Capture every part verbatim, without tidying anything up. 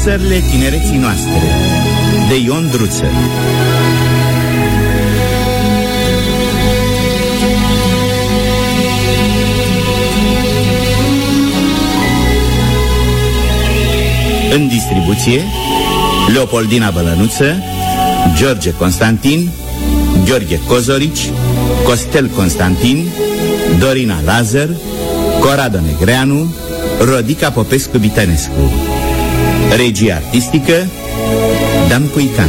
Visările tinereții noastre, de Ion Druță. În distribuție, Leopoldina Bălănuță, George Constantin, Gheorghe Cozorici, Costel Constantin, Dorina Lazar, Corado Negreanu, Rodica Popescu-Bitănescu. Regie artistică, Dan Cuican.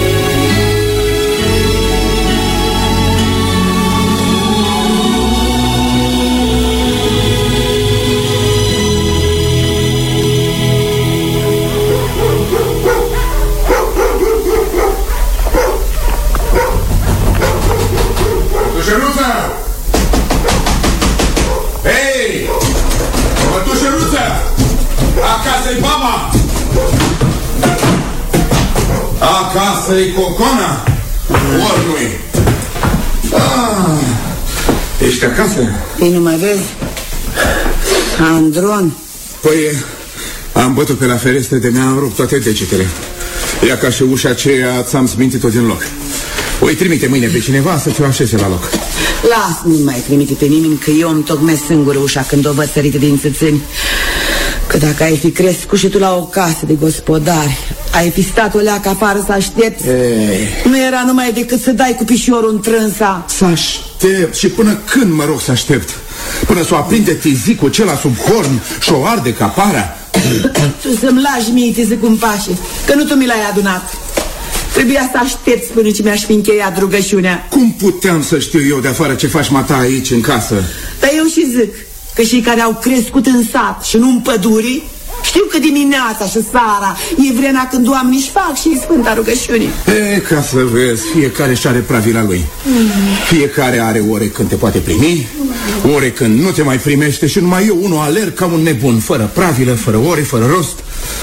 Acasă-i Cocona? Ori nu-i? Ah, ești acasă? Ei, nu mă vezi? Andron. Păi, am bătut pe la ferestre de mi-am rupt toate degetele. Ia ca și ușa aceea ți-am smintit-o din loc. O i trimite mâine pe cineva să ți-o așeze la loc. Las, nu mai trimite pe nimeni, că eu îmi tocmesc singură ușa când o văd sărită din țâțâni. Că dacă ai fi crescut și tu la o casă de gospodari, ai fi stat o leacă afară să aștepți. Ei. Nu era numai decât să dai cu pișorul în trânsa. Să aștept? Și până când mă rog să aștept? Până să o aprinde tizicul acela sub horn și o arde capara? Tu să-mi lași mie tizicul în pașe, că nu tu mi l-ai adunat. Trebuia să aștepți până ce mi-aș fi încheiat rugăciunea. Cum puteam să știu eu de afară ce faci mata aici în casă? Dar eu și zic că cei care au crescut în sat și nu în păduri știu că dimineața și seara e vremea când oamenii își fac și sfânta rugăciunii. E, ca să vezi, fiecare și are pravila lui. mm. Fiecare are ore când te poate primi, mm. ore când nu te mai primește. Și numai eu unul alerg ca un nebun, fără pravilă, fără ore, fără rost.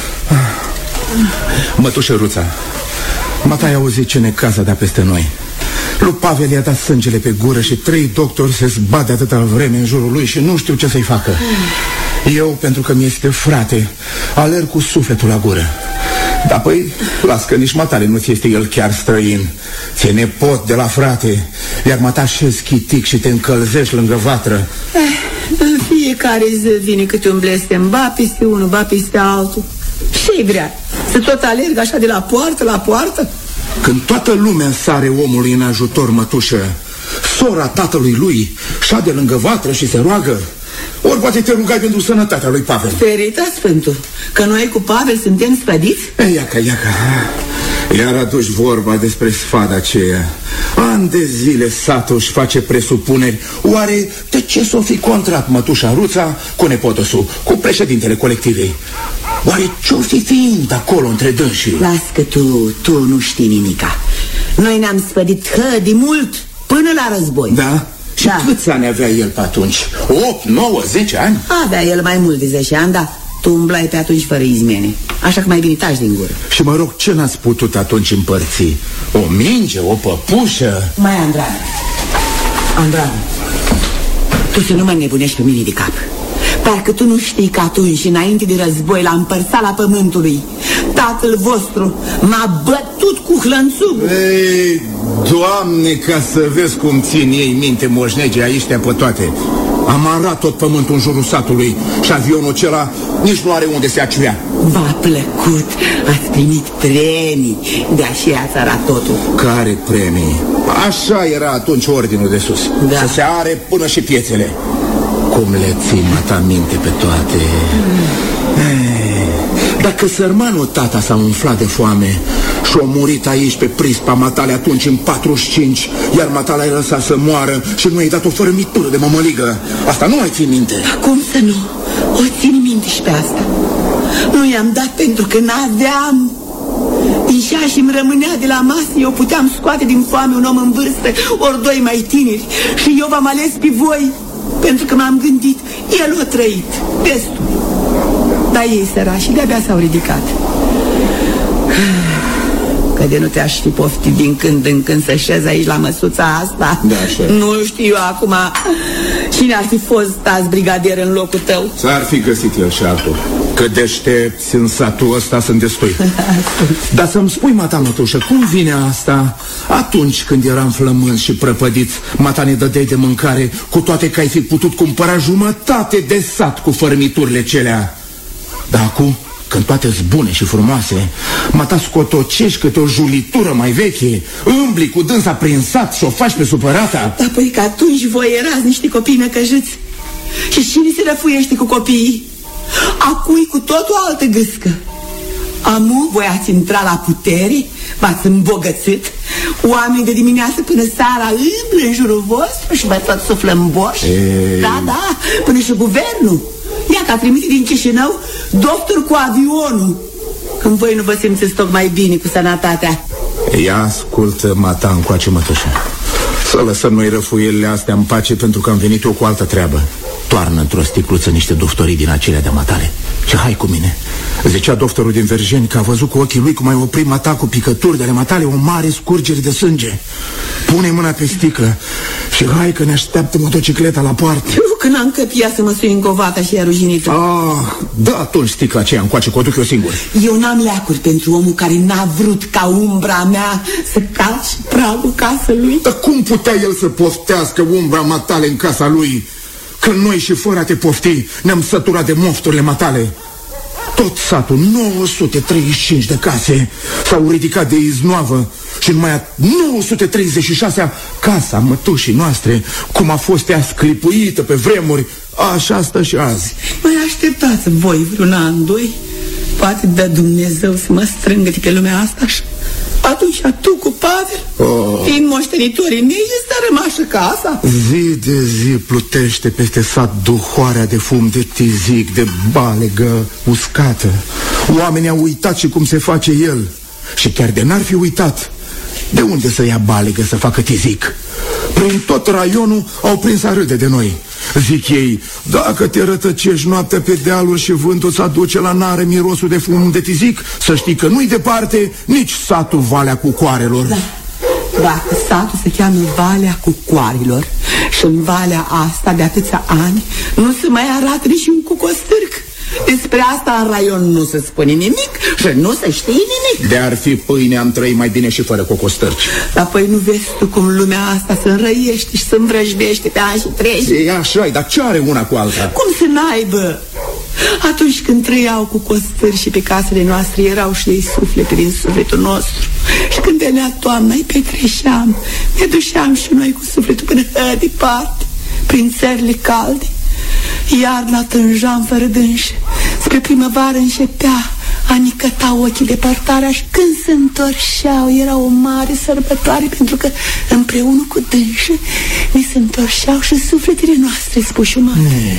Mătușă Ruța, mata ai auzit ce necaz a dat peste noi. Lui Pavel i-a dat sângele pe gură și trei doctori se zbat de atâta vreme în jurul lui și nu știu ce să-i facă. Eu, pentru că mi-este frate, alerg cu sufletul la gură. Dar păi, las că nici matale nu ți este el chiar străin. Ți-e nepot de la frate, iar mata șezi chitic și te încălzești lângă vatră. Eh, în fiecare zi vine câte un blestem, ba peste unul, ba peste altul. Ce-i vrea? Să tot alerg așa de la poartă la poartă? Când toată lumea sare omului în ajutor, mătușă, sora tatălui lui șade lângă vatră și se roagă. Ori poate te rugai pentru sănătatea lui Pavel. Ferita Sfântul, că noi cu Pavel suntem sfădiți? Ei, iaca, iaca, iar aduci vorba despre sfada aceea. An de zile satul își face presupuneri. Oare de ce s-o fi contrat mătușa Ruța cu nepotosul, cu președintele colectivei? Oare ce-o fi fiind acolo între dânsii? Las că tu, tu nu știi nimica. Noi ne-am sfădit hă, de mult, până la război. Da? Și da. Câți ani avea el pe atunci? opt, nouă, zece ani? Avea el mai mult de zece ani, dar tu umblai pe atunci fără izmene. Așa că mai bine taci din gură. Și mă rog, ce n-ați putut atunci împărți? O minge, o păpușă? Mai Andrane, Andrane, tu să nu mă nebunești pe mine de cap. Parcă tu nu știi că atunci, înainte de război, la împărțala pământului, tatăl vostru m-a bătut cu hlănțugul. Ei, Doamne, ca să vezi cum țin ei minte moșnegii aici pe toate. Am arat tot pământul în jurul satului și avionul acela nici nu are unde se aciuia. V-a plăcut, ați primit premii, de aceea ați arat totul. Care premii? Așa era atunci ordinul de sus, da. Să se are până și piețele. Cum le ții mata minte pe toate. mm. Ei, dacă sărmanul tata s-a umflat de foame și-a murit aici pe prispa matale atunci în patruzeci și cinci, iar matale ai lăsat să moară și nu i-ai dat o fărâmitură de mămăligă, asta nu mai ții minte? Cum să nu? O țin minte și pe asta. Nu i-am dat pentru că n-aveam. Din ceea și îmi rămânea de la masă, eu puteam scoate din foame un om în vârstă, ori doi mai tineri. Și eu v-am ales pe voi pentru că m-am gândit, el a trăit destul. Dar ei sărași de-abia s-au ridicat. Că de nu te-aș fi poftit din când în când să șezi aici la măsuța asta. Da, așa. Nu știu eu acum cine ar fi fost azi brigadier în locul tău. S-ar fi găsit el și altul. Că deștepți în satul ăsta sunt destui. Dar să-mi spui, mata mătușă, cum vine asta? Atunci când eram flămânzi și prăpădiți, mata ne dădeai de mâncare, cu toate că ai fi putut cumpăra jumătate de sat cu fărmiturile celea. Dar acum, când toate-s bune și frumoase, mata scotocești câte o julitură mai veche, îmbli cu dânsa prin sat și o faci pe supărata. Da, păi că atunci voi erați niște copii năcăjiți. Și cine se răfuiește cu copiii? Acui cu tot o altă gâscă. Amu, voi ați intrat la putere, v-ați îmbogățit, oamenii de dimineață până seara îmblă în jurul vostru și vă tot suflă în borș. Ei. Da, da, până și guvernul. Ia că a trimis din Chișinău doctor cu avionul. Când voi nu vă simțiți tocmai bine cu sănătatea. Ia ascultă, mata, încoace, mătușă. Să lăsăm noi răfuielile astea în pace, pentru că am venit eu cu altă treabă. Toarnă într-o sticluță niște doftorii din acelea de matale și hai cu mine. Zicea doctorul din Vergeni că a văzut cu ochii lui cum ai oprit mata cu picături de ale matale o mare scurgere de sânge. Pune mâna pe sticlă și hai că ne așteaptă motocicleta la poartă. Eu când am căpia să mă sui în covata și ea ruginită. Ah, da, atunci sticla aceea încoace, că o duc eu singur. Eu n-am leacuri pentru omul care n-a vrut ca umbra mea să calci pragul casei. Dar cum putea el să poftească umbra matale în casa lui? Că noi și fără a te pofti ne-am săturat de mofturile matale. Tot satul, nouă sute treizeci și cinci de case s-au ridicat de iznoavă și numai a nouă sute treizeci și șasea casa mătușii noastre, cum a fost ea sclipuită pe vremuri, așa stă și azi. Mai așteptați voi vreun an, doi? Poate dă Dumnezeu să mă strângă de pe lumea asta și atunci tu cu Pavel, oh. fiind moștenitorii mei, este rămașă casa. Zi de zi plutește peste sat duhoarea de fum de tizic, de balegă uscată. Oamenii au uitat și cum se face el. Și chiar de n-ar fi uitat, de unde să ia balegă să facă tizic? Prin tot raionul au prins a râde de noi. Zic ei, dacă te rătăcești noaptea pe dealuri și vântul să aduce la nare mirosul de fum de tizic, să știi că nu-i departe nici satul Valea Cucoarelor. Da. Dacă satul se cheamă Valea Cucoarilor și în valea asta de atâția ani nu se mai arată nici un cucostârc, despre asta în raion nu se spune nimic și nu se știe nimic. De-ar fi pâine am trăit mai bine și fără cocostârci. Dar păi nu vezi tu cum lumea asta se înrăiește și se învrăjbește pe ani și trece? E așa, dar ce are una cu alta? Cum să n-aibă? Atunci când trăiau cu costări și pe casele noastre erau și ei suflete din sufletul nostru. Și când venea toamna îi petreceam, ne duceam și noi cu sufletul până departe, prin țările calde. Iarna tânjam fără dânșe, spre primăvară începea a nicăta ochii depărtarea și când se întorșeau era o mare sărbătoare, pentru că împreună cu dânșe ne se întorșeau și sufletele noastre spușumate.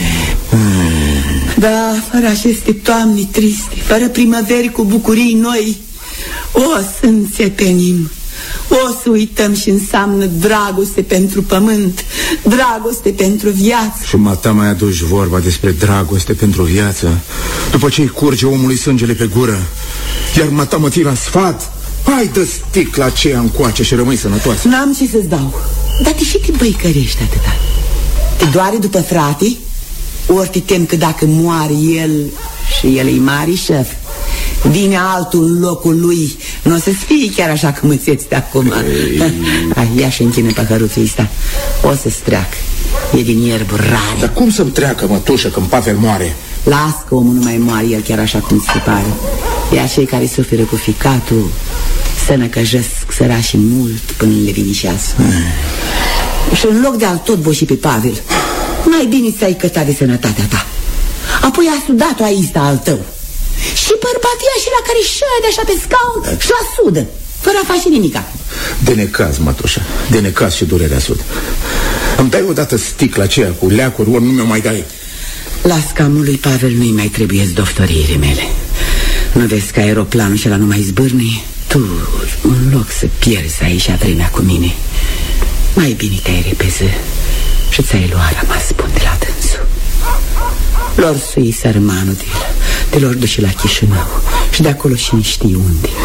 Da, fără aceste toamne triste, fără primăveri cu bucurii noi, o să înțepenim, o să uităm și înseamnă dragoste pentru pământ, dragoste pentru viață. Și mata mai aduci vorba despre dragoste pentru viață, după ce îi curge omului sângele pe gură. Iar mata mă ții la sfat, hai dă sticla aceea încoace și rămâi sănătoasă. N-am ce să-ți dau, dar de ce te băicărești atâta? Te doare după frate? Ori te tem că dacă moare el și el e mare șef, vine altul în locul lui, nu o să-ți fie chiar așa cum îți de acum. Hai, ia și închine păhăruțul ăsta, o să-ți treacă, e din ierburi rare. Dar cum să-mi treacă, mătușă, când Pavel moare? Las că omul nu mai moare el chiar așa cum ți se pare. Ia cei care suferă cu ficatul să năcăjesc sărașii mult până le vine ceasul. mm. Și în loc de al tot boși pe Pavel, mai bine ți-ai cătat de sănătatea ta. Apoi a sudat-o aista al tău și bărbatia și la care șade așa pe scaun și la sudă, fără a face nimica. De necaz, mătușa, de necaz și durerea sud. Îmi dai odată sticla aceea cu leacuri, ori nu mi-o mai dai? Las că lui Pavel nu-i mai trebuie zdoftoriile mele. Nu vezi că aeroplanul și ăla nu mai zbârni? Tu, în loc să pierzi aici vremea cu mine, mai bine te-ai repeză și ți-ai luat rămas bun de la dânsul. Lor sui sărmanul de el, te lor duce la Chișinău și de acolo și nu știi unde.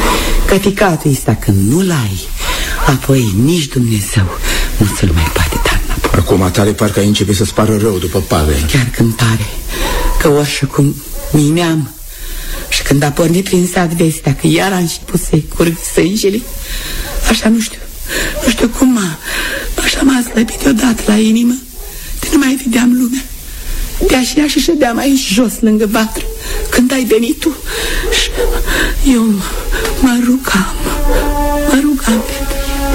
Că ficatul ăsta când nu-l ai, apoi nici Dumnezeu nu ți-l mai poate da înapoi. Acum tare parcă ai începe să-ți pară rău după Pavel. Chiar când pare că oricum mi-am. Și când a pornit prin sat vestea că iar a început să-i curg sângele, așa nu știu, nu știu cum m-a, așa m-a slăbit deodată la inimă, de nu mai vedeam lumea. De-aș ea și ședeam aici jos lângă vatră când ai venit tu și eu mă rugam, mă rugam pentru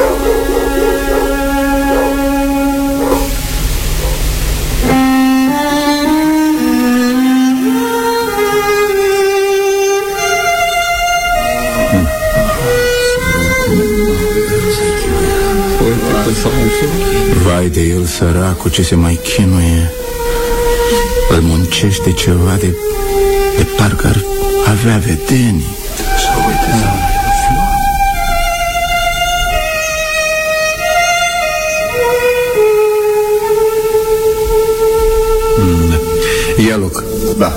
Vai de el, săracul, ce se mai chinuie. Îl muncește ceva de, de parcă ar avea vedenii. mm. Ia loc. Da.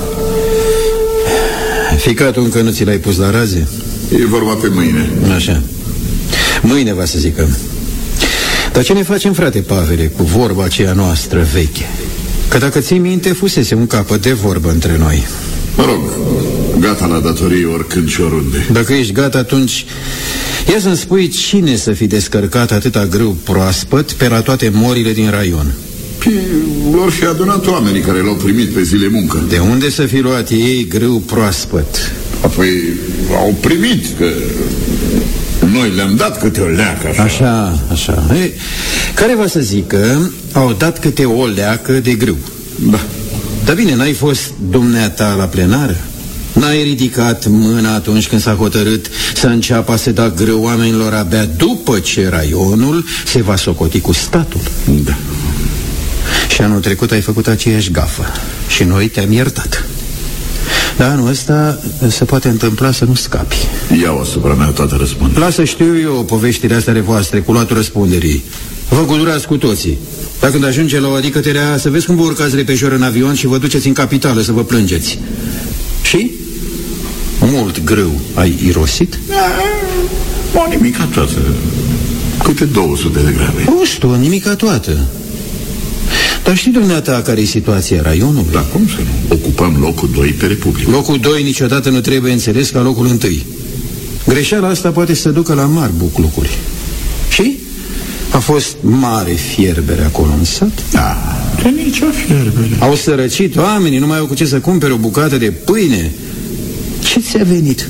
Ficatul încă nu ți l-ai pus la raze? E vorba pe mâine. Așa. Mâine va să zică. Dar ce ne facem, frate Pavele, cu vorba aceea noastră veche? Că dacă ții minte, fusese un capăt de vorbă între noi. Mă rog, gata la datorie oricând și oriunde. Dacă ești gata, atunci ia să-mi spui cine să fi descărcat atâta grâu proaspăt pe la toate morile din raion. Lor fi adunat oamenii care l-au primit pe zile muncă. De unde să fi luat ei grâu proaspăt? Apoi au primit, că noi le-am dat câte o leacă așa. Așa, așa. Ei, care va să zică au dat câte o leacă de grâu? Da. Dar bine, n-ai fost dumneata la plenară? N-ai ridicat mâna atunci când s-a hotărât să înceapă să da grâu oamenilor abia după ce raionul se va socoti cu statul? Da. Și anul trecut ai făcut aceeași gafă și noi te-am iertat. Dar anul ăsta se poate întâmpla să nu scapi. Iau asupra mea toată răspunderea. Lasă, știu eu poveștile astea ale voastre cu luatul răspunderii. Vă gudurați cu toții. Dar când ajunge la o adicăterea, să vezi cum vă urcați repejor în avion și vă duceți în capitală să vă plângeți. Și? Mult grâu ai irosit? O nimica toată. Câte două sute de grame. Ustu, o nimica toată. Dar știi dumneata care e situația raionului? Da, cum să nu? Ocupăm locul doi pe Republică. Locul doi niciodată nu trebuie înțeles ca locul întâi. Greșeala asta poate să ducă la mari buclucuri. Și? A fost mare fierbere acolo în sat? Da, de nicio fierbere. Au sărăcit oamenii, nu mai au cu ce să cumpere o bucată de pâine. Ce ți-a venit?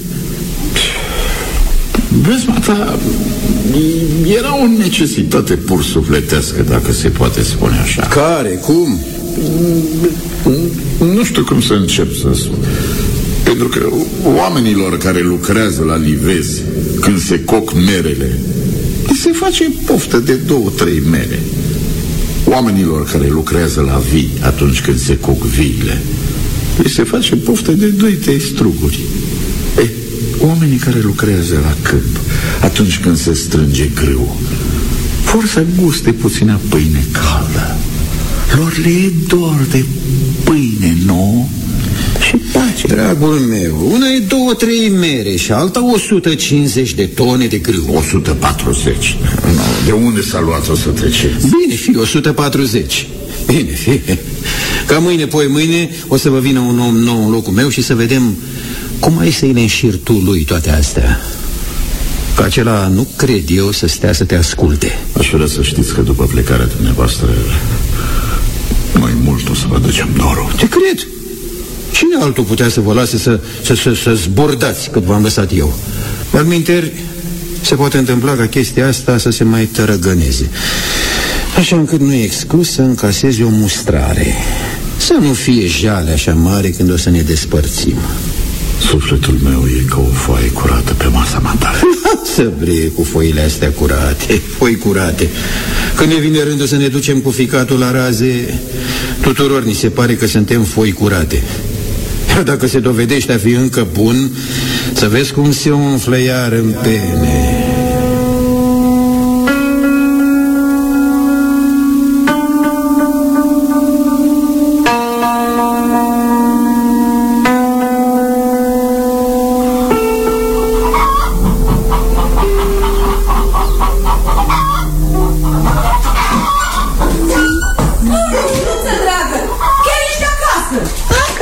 Vezi, mata, era o necesitate pur sufletească, dacă se poate spune așa. Care? Cum? Nu știu cum să încep să spun. Pentru că oamenilor care lucrează la livezi, când se coc merele, îi se face poftă de două, trei mere. Oamenilor care lucrează la vii, atunci când se coc viile, îi se face poftă de doi, trei struguri. E, oamenii care lucrează la câmp, atunci când se strânge grâu, vor să guste puțină pâine caldă. Lor le e dor de pâine nouă și pace. Dragul meu, una e două, trei mere și alta o sută cincizeci de tone de grâu. o sută patruzeci. De unde s-a luat o sută cincizeci? Bine, fi o sută patruzeci. Bine, fi. Ca mâine, poi mâine, o să vă vină un om nou în locul meu și să vedem cum ai să-i le înșiri tu lui toate astea. Că acela nu cred eu să stea să te asculte. Aș vrea să știți că după plecarea dumneavoastră mai mult o să vă ducem norul. Te cred. Cine altul putea să vă lase să, să, să, să zbordați cât v-am lăsat eu? Dar minteri, se poate întâmpla ca chestia asta să se mai tărăgăneze. Așa încât nu e exclus să încasezi o mustrare. Să nu fie jale așa mare când o să ne despărțim. Sufletul meu e ca o foaie curată pe masa matale. Să bre cu foile astea curate, foi curate. Când ne vine rândul să ne ducem cu ficatul la raze, tuturor ni se pare că suntem foi curate. Iar dacă se dovedește a fi încă bun, să vezi cum se umflă iar în pene.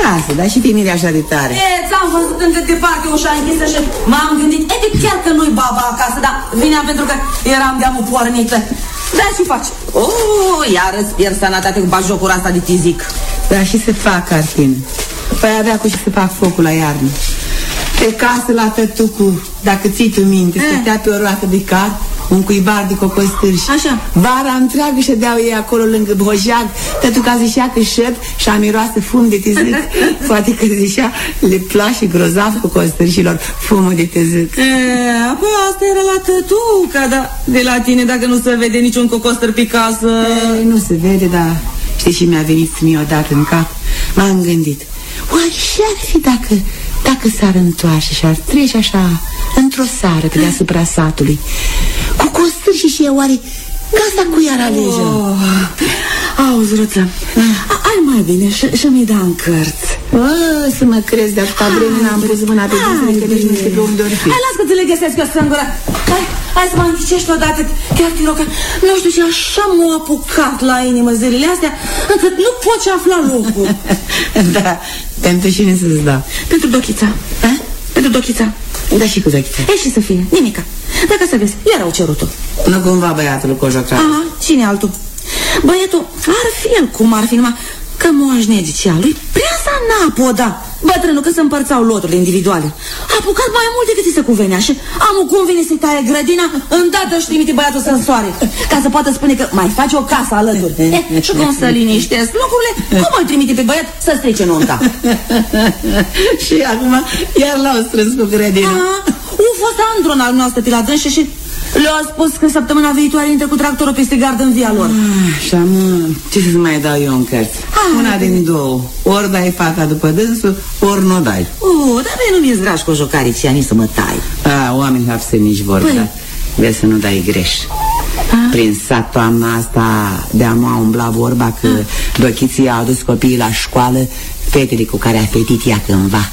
acasă, dar și te miri așa de tare. E, ți-am văzut încă departe ușa închisă și m-am gândit, e, de chiar că nu-i baba acasă, dar vinea pentru că eram de-amul pornită. Da, ce faci? Oh, iară pierd sănătate cu bajocura asta de tizic. Da, și se fac, Arfin. Păi avea cu și să fac focul la iarnă. Pe casă la tătucu, dacă ții tu minte, eh. stătea pe o roată de car, un cuibar de cocostârși. Așa. Vara întreagă ședeau ei acolo lângă bojac. Tătuca zicea că șep și a miroasă fum de tezâc. Poate că zicea, le place grozav cocostârșilor fumul de tezâc. E, apoi asta era la tătuca, dar de la tine dacă nu se vede niciun cocostăr pe casă. E, nu se vede, dar știi și mi-a venit mie odată în cap. M-am gândit, oare și-ar fi dacă... Dacă s-ar întoarce și ar trece așa într-o seară pe deasupra satului cu costârși și eu, oare casa cu iar alege? Oh, auzi, Ruță, ai mai bine și mi-i da în cărți. Bă, să mă crezi, de atâta vreme n-am pus mâna pe dânsele, că nici nu știu pe unde ori fi. Hai, las că ți le găsesc eu singură. Hai, hai să mă închicești odată, chiar te rog, că nu știu ce așa m-a apucat la inimă zilele astea, încât nu poți afla locul. Da, pentru cine să-ți dau? Pentru Dochița. A? Pentru Dochița. Da, și cu Dochița. E, și să fie, nimica. Dacă să vezi, iar au cerut-o. Nu cumva băiatul cojocar. Aha, cine altul? Băietul ar fi el cum ar fi, numai că moașnegicea lui prea s-a n-apoda. Bătrânul, că se împărțau loturile individuale, a apucat mai mult decât îi se cuvenea și amul cum vine să-i taie grădina, îndată își trimite băiatul să însoare, ca să poată spune că mai face o casă alături. E, și cum să liniștesc lucrurile, cum îl trimite pe băiat să strice nunta? Și acum iar l-au strâns cu grădina. A fost Andron al noastră pe la dânșe și le-a spus că săptămâna viitoare intră cu tractorul peste gardă în via lor. Așa, mă, ce să mai dau eu în cărți? Ah, una din două. Ori dai fata după dânsul, ori nu dai. Oh, dar mie nu mi-e zdrași cu jocarii și ani să mă tai. A, oameni hapse nici vorba, păi. Vezi să nu dai greș. A? Prin sat toamna asta de-am a umbla vorba că Dochiții a adus copiii la școală, fetele cu care a fetit ea cândva.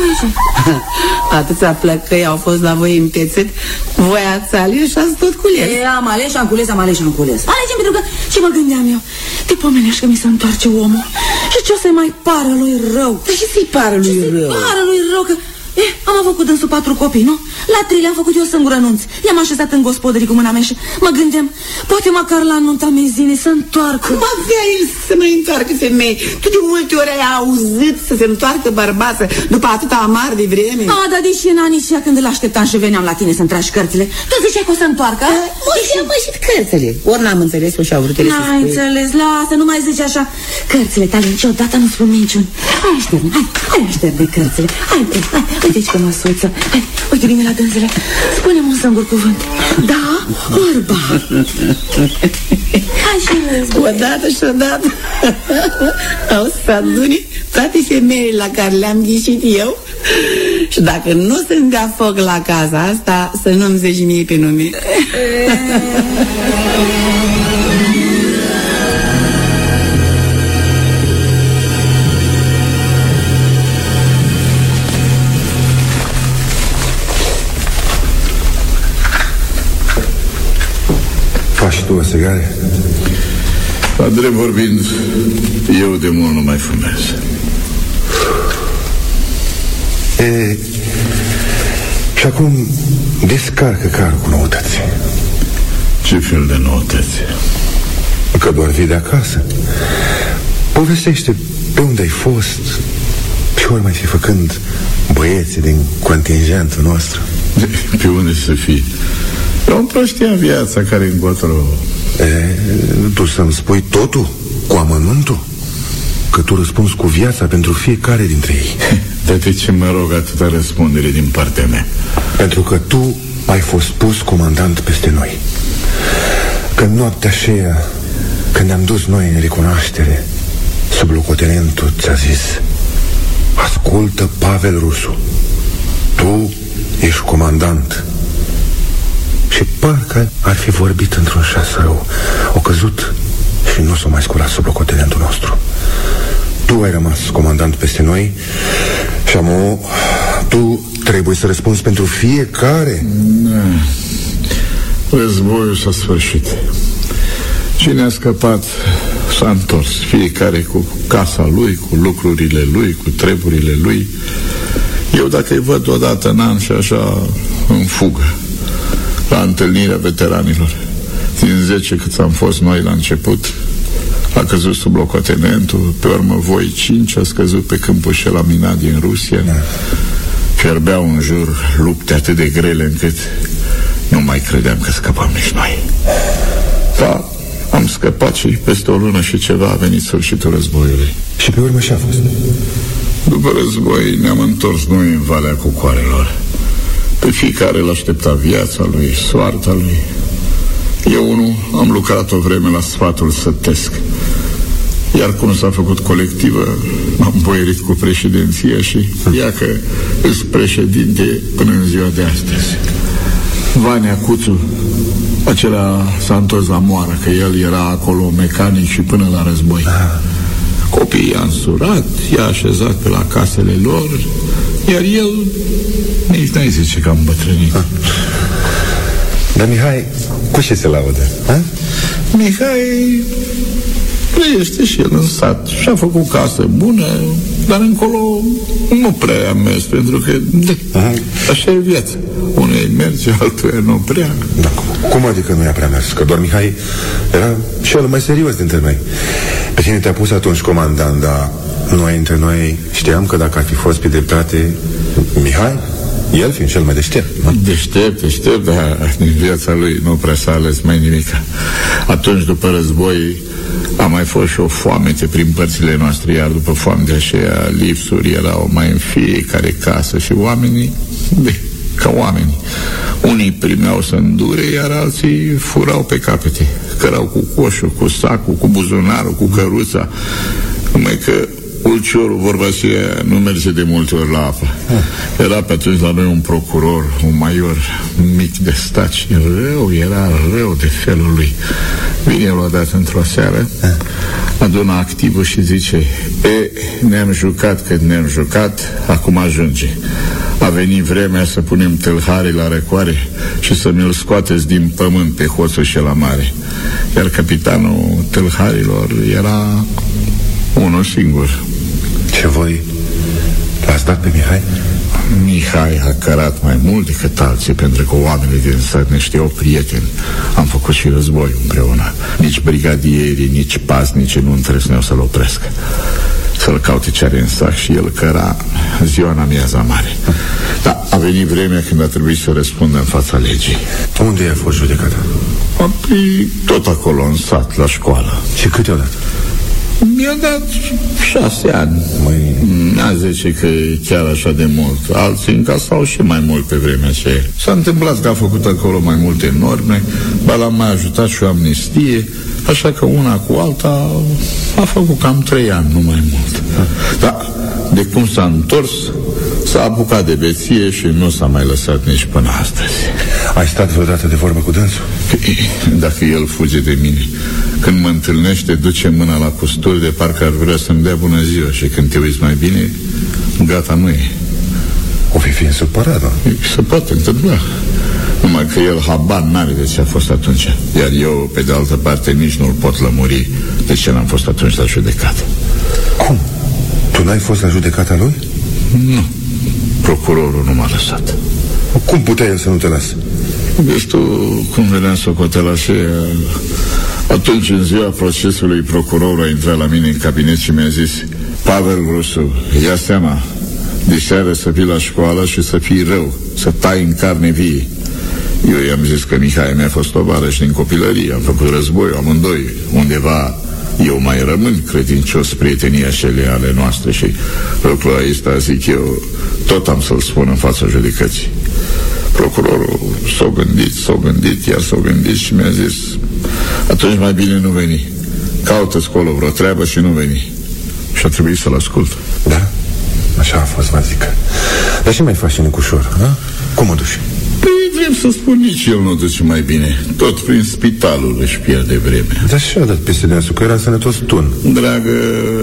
Atâția plăcăi au fost la voi împețit. Voi ați ales și ați tot cules. E, am ales și am cules, am ales și am cules. Alegem pentru că, ce mă gândeam eu, te pomenești că mi se întoarce omul și ce o să-i mai pară lui rău. Dar și să-i pară lui ce rău? Ce pară lui rău, că e, am avut cu dânsul patru copii, nu? La trei le-am făcut eu singur anunț. I-am așezat în gospodării cu mâna mea și mă gândeam, poate măcar la nunta mezine să întoarcă. Cum avea el să mai întoarcă femei? Tu de multe ori ai auzit să se întoarcă bărbață după atâta amar de vreme? A, dar deși în anii aceia când îl așteptam și veneam la tine să-mi tragi cărțile, tu ziceai că o să întoarcă? O să am și cărțile. Ori n-am înțeles-o și au vrut ele să spui. N-ai înțeles, lasă, nu mai zici așa. Cărțile tale niciodată nu spun minciuni. Hai, așterne, hai, hai, așterne cărțile. Hai, hai, hai, uite aici pe măsuță. Hai, uite bine la dânzele. Spune-mi un singur cuvânt. Da, orba. Hai și vezi. Odată și odată au să aduni toate femeile la care le-am ghicit eu. Și dacă nu se-mi dea foc la casa asta, să nu-mi zici mie pe nume. Faci tu o țigare? La drept vorbind, eu de mult nu mai fumez. E, și acum descarcă carul cu noutăți. Ce fel de noutăți? Că doar vii de acasă. Povestește pe unde ai fost, ce ori mai fi făcând băieții din contingentul nostru. Pe unde să fii? Eu îmi prostia viața care încotro. E, tu să-mi spui totul cu amănuntul? Că tu răspunzi cu viața pentru fiecare dintre ei. Dar de ce mă rog atâta răspundere din partea mea? Pentru că tu ai fost pus comandant peste noi. Când noaptea aceea, când ne-am dus noi în recunoaștere, sublocotenentul ți-a zis: ascultă, Pavel Rusu, tu ești comandant. Și parcă ar fi vorbit într-un șas rău. O căzut și nu s-o mai sculat sublocotenentul nostru. Tu ai rămas comandant peste noi și amu, tu trebuie să răspunzi pentru fiecare. Da. Războiul s-a sfârșit. Cine a scăpat S-a întors, fiecare cu casa lui, cu lucrurile lui, cu treburile lui. Eu dacă îi văd odată în an și așa în fugă, la întâlnirea veteranilor, din zece câți am fost noi la început, a căzut sub locotenentul, pe urmă voi cinci, a scăzut pe câmpul și la minat din Rusia. Fierbeau în jur lupte atât de grele încât nu mai credeam că scăpăm nici noi. Da, am scăpat și peste o lună și ceva a venit sfârșitul războiului. Și pe urmă ce a fost? După război ne-am întors noi în Valea Cucoarelor. Pe fiecare l-aștepta viața lui, soarta lui. Eu unul am lucrat o vreme la sfatul sătesc, iar cum s-a făcut colectivă, m-am boierit cu președinția și ia că îs președinte până în ziua de astăzi. Vania Cuțu, acela s-a întors la moară, că el era acolo mecanic și până la război. Copiii i-a însurat, i-a așezat pe la casele lor, iar el nici n-ai zice că am bătrânit. Dar Mihai, cu ce se laudă? A? Mihai trăiește și el în sat și a făcut casă bună, dar încolo nu prea am mers, pentru că de, așa e viața. Unei merge, altuia nu prea. Da, cum adică nu i-a prea mers? Că doar Mihai era și el mai serios dintre noi. Pe tine te-a pus atunci comandant, dar noi între noi știam că dacă ar fi fost pe dreptate Mihai, el fiind cel mai deștept. Deștept, deștept, dar din viața lui nu prea s-a ales mai nimica. Atunci, după război, a mai fost și o foamete prin părțile noastre, iar după foamea aceea lipsuri erau mai în fiecare casă și oamenii, de, ca oameni. Unii primeau să îndure, iar alții furau pe capete. Cărau cu coșul, cu sacul, cu buzunarul, cu căruța. Numai că ulciorul, vorba aceea, nu merge de multe ori la apă. Era pe atunci la noi un procuror, un major mic de stat și rău, era rău de felul lui. Vine el odată într-o seară, adună activul și zice: e, ne-am jucat cât ne-am jucat, acum ajunge. A venit vremea să punem tâlharii la răcoare și să mi-l scoateți din pământ pe hoțul și la mare. Iar capitanul tâlharilor era unul singur. Ce voi l-ați dat pe Mihai? Mihai a cărat mai mult decât alții, pentru că oamenii din sat ne știau prieteni. Am făcut și război împreună. Nici brigadierii, nici paznicii nu îndrăzneau să-l oprească, să-l caute ce are în sac, și el căra ziua în amiaza mare. Dar a venit vremea când a trebuit să răspundă în fața legii. Unde a fost judecata? Păi, tot acolo, în sat, la școală. Și câte o dată? Mi-a dat șase ani. Măi... N-a zice că e chiar așa de mult. Alții încasau și mai mult pe vremea aceea. S-a întâmplat că a făcut acolo mai multe norme, ba l-a mai ajutat și o amnistie, așa că una cu alta a făcut cam trei ani, nu mai mult. Dar de cum s-a întors, s-a apucat de beție și nu s-a mai lăsat nici până astăzi. Ai stat vreodată de vorbă cu dânsul? Dacă el fuge de mine, când mă întâlnește, duce mâna la costuri de parcă ar vrea să-mi dea bună ziua, și când te uiți mai bine, gata, nu e. O fi fiind supărat, da? Se poate întâmpla. Numai că el habar n-are de ce a fost atunci. Iar eu, pe de altă parte, nici nu-l pot lămuri de ce n-am fost atunci la judecată. Cum? Tu n-ai fost la judecata lui? Nu. Procurorul nu m-a lăsat. Cum putea el să nu te lase? Vezi tu cum veneam socotela aceea. Atunci, în ziua procesului, procurorul a intrat la mine în cabinet și mi-a zis: Pavel Rusu, ia seama, de seară să fii la școală și să fii rău, să tai în carne vie. Eu i-am zis că Mihai mi-a fost tovarăș din copilărie, am făcut război amândoi, undeva eu mai rămân credincios prietenia cele ale noastre, și lucrul ăsta, zic eu, tot am să-l spun în fața judecății. Procurorul s-a gândit, s-a gândit, iar s-a gândit și mi-a zis: atunci mai bine nu veni, caută-ți acolo vreo treabă și nu veni. Și a trebuit să-l ascult. Da, așa a fost, vă zic. Dar ce mai faci, Nicușor, ha? Cum o duci? Păi vrem să spun, nici el nu duce mai bine. Tot prin spitalul își pierde vremea. Dar și-a dat peste dânsul, că era sănătos tun. Dragă,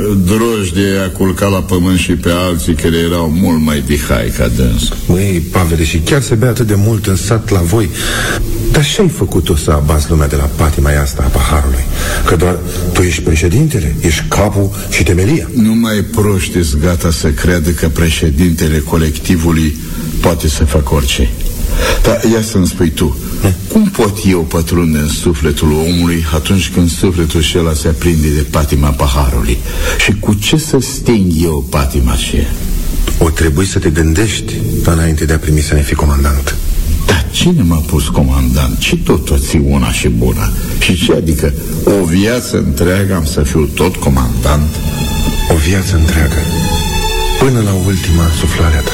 drojdie a culcat la pământ și pe alții care erau mult mai dihai ca dânsul. Măi, Pavele, și chiar se bea atât de mult în sat la voi. Dar ce-ai făcut-o să abați lumea de la patima asta a paharului? Că doar Tu ești președintele, ești capul și temelia. Numai proști-s gata să creadă că președintele colectivului poate să facă orice. Dar ia să-mi spui tu, hmm? cum pot eu pătrunde în sufletul omului atunci când sufletul și ăla se aprinde de patima paharului? Și cu ce să sting eu patima aceea? O trebuie să te gândești înainte de a primi să ne fii comandant. Dar cine m-a pus comandant? Și tot o ții una și bună. Și ce adică? O viață întreagă am să fiu tot comandant? O viață întreagă, până la ultima suflare a ta.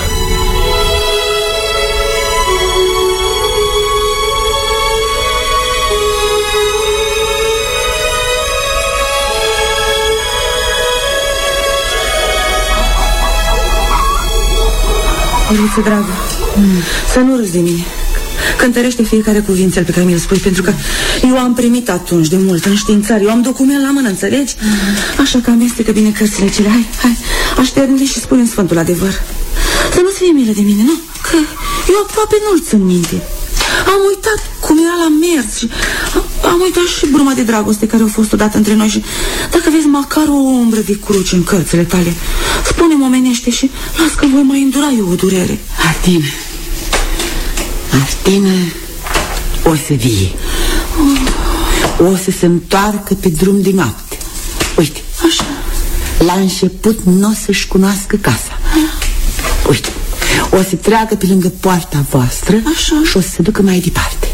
Oriță, dragă, mm. să nu râzi de mine. Cântărește fiecare cuvințel pe care mi-l spui, pentru că eu am primit atunci de mult înștiințare. Eu am document la mână, înțelegi? Mm. Așa că amestecă bine cărțile cele. Hai, hai, așterne și spune-mi sfântul adevăr. Să nu-ți fie milă de mine, nu? Că eu aproape nu-l țin minte. Am uitat cum era la mers și am uitat și bruma de dragoste care a fost odată între noi. Și dacă vezi măcar o umbră de cruce în cărțile tale, spune-mi omenește și las că voi mai îndura eu o durere. Artine, Artine, o să vie. O să se întoarcă pe drum de noapte. Uite, așa. La început nu o să-și cunoască casa. Uite, o să treacă pe lângă poarta voastră. Așa. Și o să se ducă mai departe.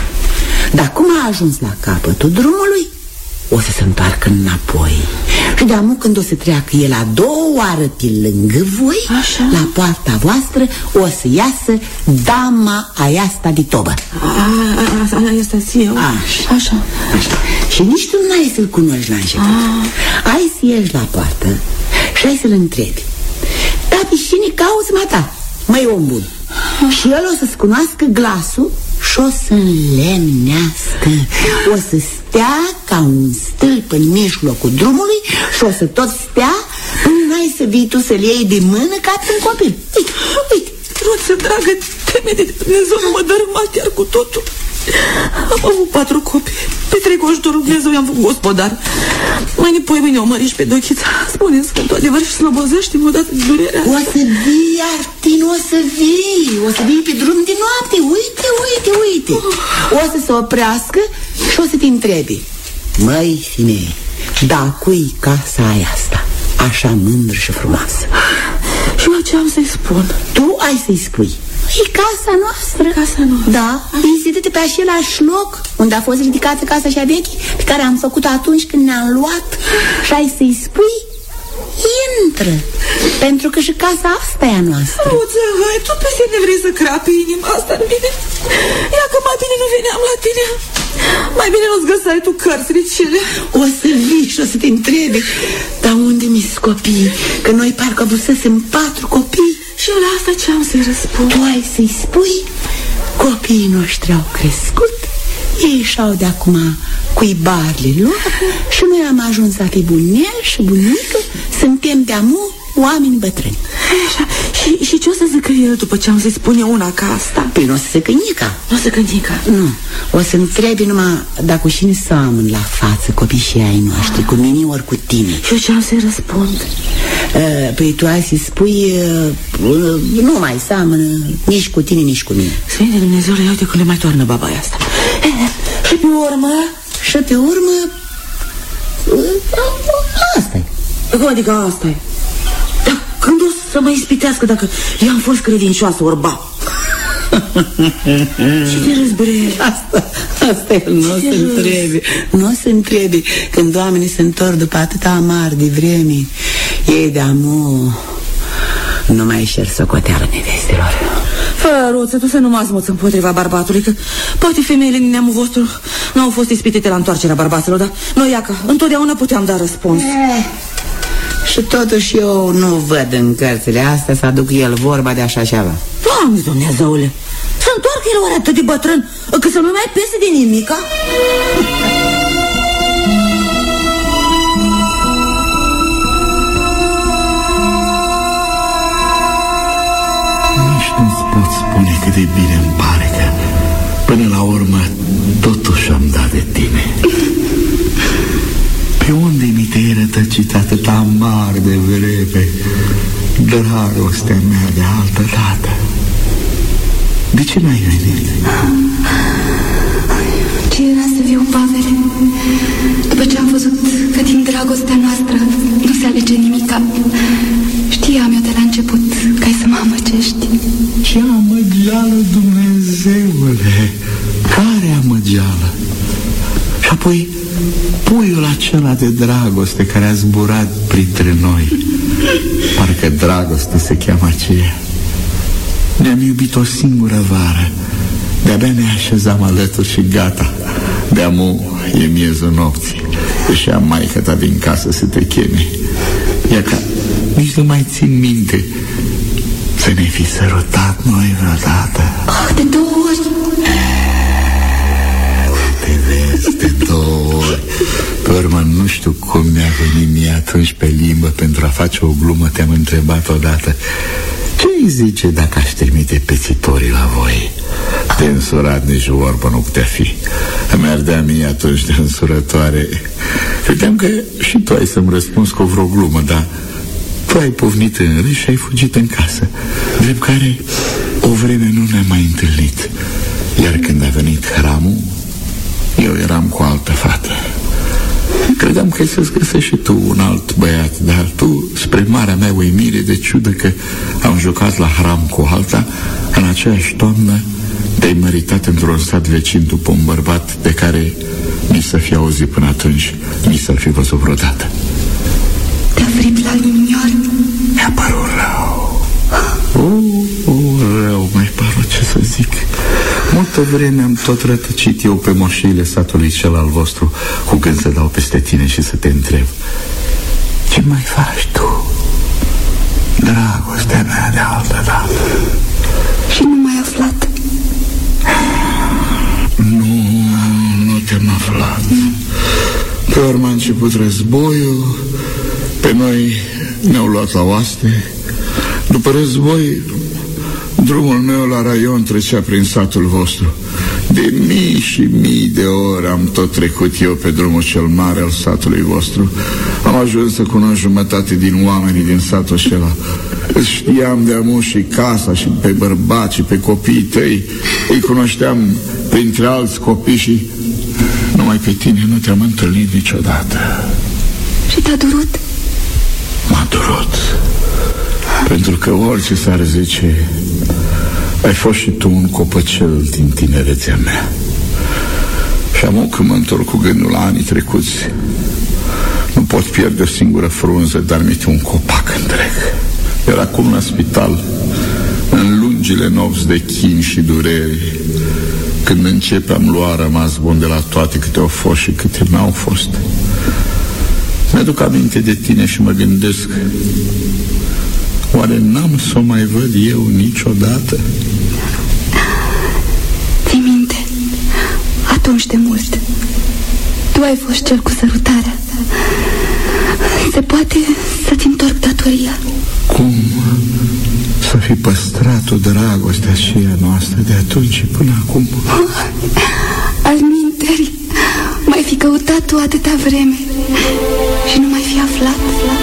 Dar cum a ajuns la capătul drumului, o să se întoarcă înapoi. Și de-amu când o să treacă el a doua oară pe lângă voi, așa, la poarta voastră o să iasă dama aiasta de tobă. Aiasta ție, așa. Așa. Așa. Și nici tu n-ai să-l cunoști la început. A. Ai să ieși la poartă și ai să-l întrebi: da, pe cine cauți, mata, măi om bun? Și el o să-ți cunoască glasul și o să înlemnească. O să stea ca un stâlp în mijlocul drumului și o să tot stea până n-ai să vii tu să-l iei de mână ca pe un copil. Uite, uite. Roță, dragă, teme de Dumnezeu, nu mă dărâma chiar cu totul. Am avut patru copii. Pe trei cu ajutorul Dumnezeu i-am făcut gospodar. Mai nepoi mâine o măriși pe Dochița. Spune-mi sfântul adevăr și slăbăzește-mi odată de durerea. O să vii, Artin, o să vii. O să vii pe drum de noapte. Uite, uite, uite. O să se oprească și o să te întrebi: măi, femeie, da, cui casa aia asta așa mândră și frumoasă? Și eu ce am să-i spun? Tu ai să-i spui: e casa noastră. Casa noastră. Da, vizită-te pe același loc unde a fost ridicată casa cea veche, pe care am făcut-o atunci când ne-am luat. Și ai să-i spui: intră, pentru că și casa asta e a noastră. Auzi, hai, tu pe semne vrei să crapi inima asta în mine? Ia că mai bine nu veneam la tine. Mai bine nu-ți găsai tu cărțile cele. O să vii și o să te întrebi: dar unde mi-s copii? Că noi parcă avusesem patru copii. Și eu la asta ce am să-i răspund? Tu ai să-i spui: copiii noștri au crescut, ei și-au de acum cuibarle lor și noi am ajuns a fi bunel și bunică, suntem de-amu oameni bătrâni. Așa. Și, și ce o să zică el după ce am să-i spune una ca asta? Păi nu o să zică nica. Nu o să zică nica. Nu, o să întrebi numai dacă cu cine să amân la față copiii ai noștri, ah. cu mine ori cu tine. Și eu ce am să-i răspund? Uh, păi tu ai să-i spui: uh, uh, nu mai seamănă nici cu tine, nici cu mine. Sfinte Dumnezeule, uite cum le mai toarnă baba asta. Și pe urmă? Și pe urmă uh, asta-i. Cum adică asta-i? Dar când o să mă ispitească dacă i-am fost credincioasă orba? Ce te râzi, bre? Asta, asta el nu o să întrebi. Nu o să întrebi. Când oamenii se întorc după atâta amar de vreme, ei de-amu nu mai cer socoteală nevestelor. Fă, Roță, tu să nu mă azmuți împotriva bărbatului, că poate femeile din neamul vostru n-au fost ispitite la întoarcerea bărbaților, dar noi, iaca, întotdeauna puteam da răspuns. Eh, și totuși eu nu văd în cărțile astea să aduc el vorba de așa ceva. Doamne Dumnezeule, să întoarcă el oare atât de bătrân că să nu mai pese de nimica? Nici nu-ți pot spune cât de bine îmi pare că până la urmă totuși am dat de tine. Pe unde mi te-ai rătăcit atâta mare de vreme, dragostea mea de altă dată? De ce n-ai venit? Ce era să viu, Pavele? După ce am văzut că din dragostea noastră nu se alege nimica, știam eu de la început că ai să mă amăgești. Ce amăgeală, Dumnezeule! Care amăgeală? Și apoi puiul acela de dragoste care a zburat printre noi. Parcă dragoste se cheamă aceea. Ne-am iubit o singură vară. De-abia ne așezam alături și gata. De-amu e miezul nopții. Ieșea maică ta din casă să te cheme. Ia ca nici nu mai țin minte să ne fi sărutat noi vreodată. Oh, de două ori. Te vezi, de două ori. Pe urmă, nu știu cum mi-a venit mie atunci pe limbă. Pentru a face o glumă te-am întrebat odată: ce-i zice dacă aș trimite pețitorii la voi? De însurat nici o orbă nu putea fi. Îmi ardea mie atunci de însurătoare. Credeam că și tu ai să-mi răspunzi cu vreo glumă, dar tu ai povnit în râs și ai fugit în casă, drept care o vreme nu ne-am mai întâlnit. Iar când a venit hramul, eu eram cu altă fată. Credeam că ai să-ți găsești și tu un alt băiat, dar tu, spre marea mea uimire, de ciudă că am jucat la hram cu alta, în aceeași toamnă te-ai măritat într-un sat vecin după un bărbat de care nici să fi auzit până atunci, nici să-l fi văzut vreodată. Te-a fript la inimioară? Mi-a părut rău. Uh, uh, rău mi-a părut, ce să zic. Multă vreme am tot rătăcit eu pe moșiile satului cel al vostru, cu gând să dau peste tine și să te întreb: ce mai faci tu, dragostea mea de altă dată? Și nu m-ai aflat? Nu, nu te-am aflat. Pe urmă a început războiul, pe noi ne-au luat la oaste. După război, drumul meu la raion trecea prin satul vostru. De mii și mii de ori am tot trecut eu pe drumul cel mare al satului vostru. Am ajuns să cunosc jumătate din oamenii din satul acela. Îți știam de amu și casa și pe bărbați și pe copiii tăi. Îi cunoșteam printre alți copii și numai pe tine nu te-am întâlnit niciodată. Și te-a durut? M-a durut. Pentru că orice s-ar zice, ai fost și tu un copăcel din tinerețea mea. Și am când mă întorc cu gândul la anii trecuți, nu pot pierde o singură frunză, dar mi-e un copac întreg. Iar acum la spital, în lungile nopți de chin și dureri, când începe am lua rămas bun de la toate câte au fost și câte n-au fost, mi-aduc aminte de tine și mă gândesc: oare n-am să o mai văd eu niciodată? Ții minte, atunci de mult, tu ai fost cel cu sărutarea. Se poate să-ți întorc datoria? Cum să fi păstrat o dragoste aceea noastră de atunci și până acum? Oh, alminteri, m-ai fi căutat tu atâta vreme și nu m-ai fi aflat.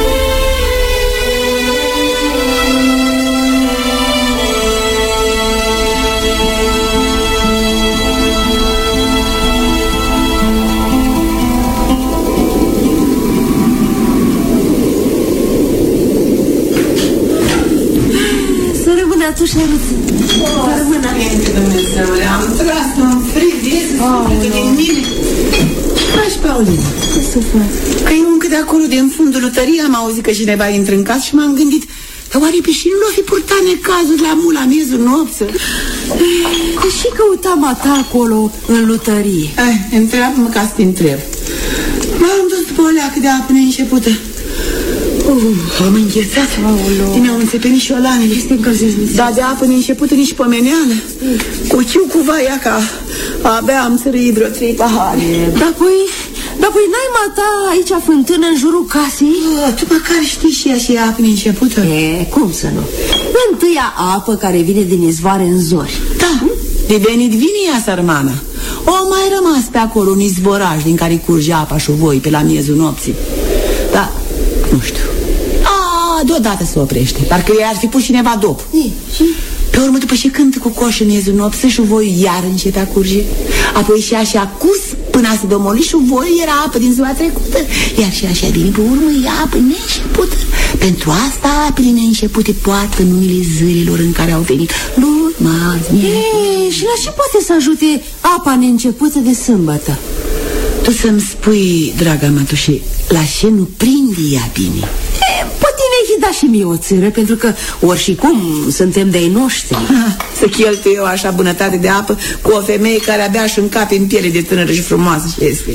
Tu, Șeruță, să rămână. Dumnezeule, am tras în frig, iese sufletul din mine. Ce faci, Paulina? Ce să fac? Că eu încă de acolo, din fundul lutăriei, am auzit că cineva intră în casă și m-am gândit: că oare pe și nu l-o fi purtat necazul la mula miezul nopță? Că și căutam a ta acolo, în lutărie. Eh, întreabă-mă ca să te întreb. M-am dus după o leacă de apă neîncepută. Uh, am înghețat. Mi-au înțepenit și olanele. Este încălzit. Da, de apă neîncepută nici pomeneală. Cu chiu cu vaia ca abia am sărâit vreo trei pahare. Dar păi, dar păi n-ai mata aici fântână în jurul casei? Uh, tu măcar știi și ea și ea apă neîncepută? E, cum să nu? Întâia apă care vine din izvoare în zori. Da, de venit vine ea, sărmana. O mai rămas pe acolo un izvoraj din care curge apa șuvoi pe la miezul nopții. Dar, nu știu. A, deodată se oprește. Parcă i-ar fi pus cineva dop. Și? Pe urmă, după ce cântă cu coș în miezul nopții, șuvoi iar începe a curge. Apoi și așa cus până a se domoli șuvoi, era apă din ziua trecută. Iar și așa din pe urmă e apă neîncepută. Pentru asta apele neîncepute poartă numele zilelor în care au venit. Luni, marți, miercuri. Și la ce poate să ajute apa neîncepută de sâmbătă? Tu să-mi spui, draga mătușe, la ce nu prinde ea bine? E, poate ne-ai fi dat și mie o țără, pentru că ori și cum suntem de-ai noștri. Ha, să cheltuie eu așa bunătate de apă cu o femeie care abia și încape în piele de tânără și frumoasă și este.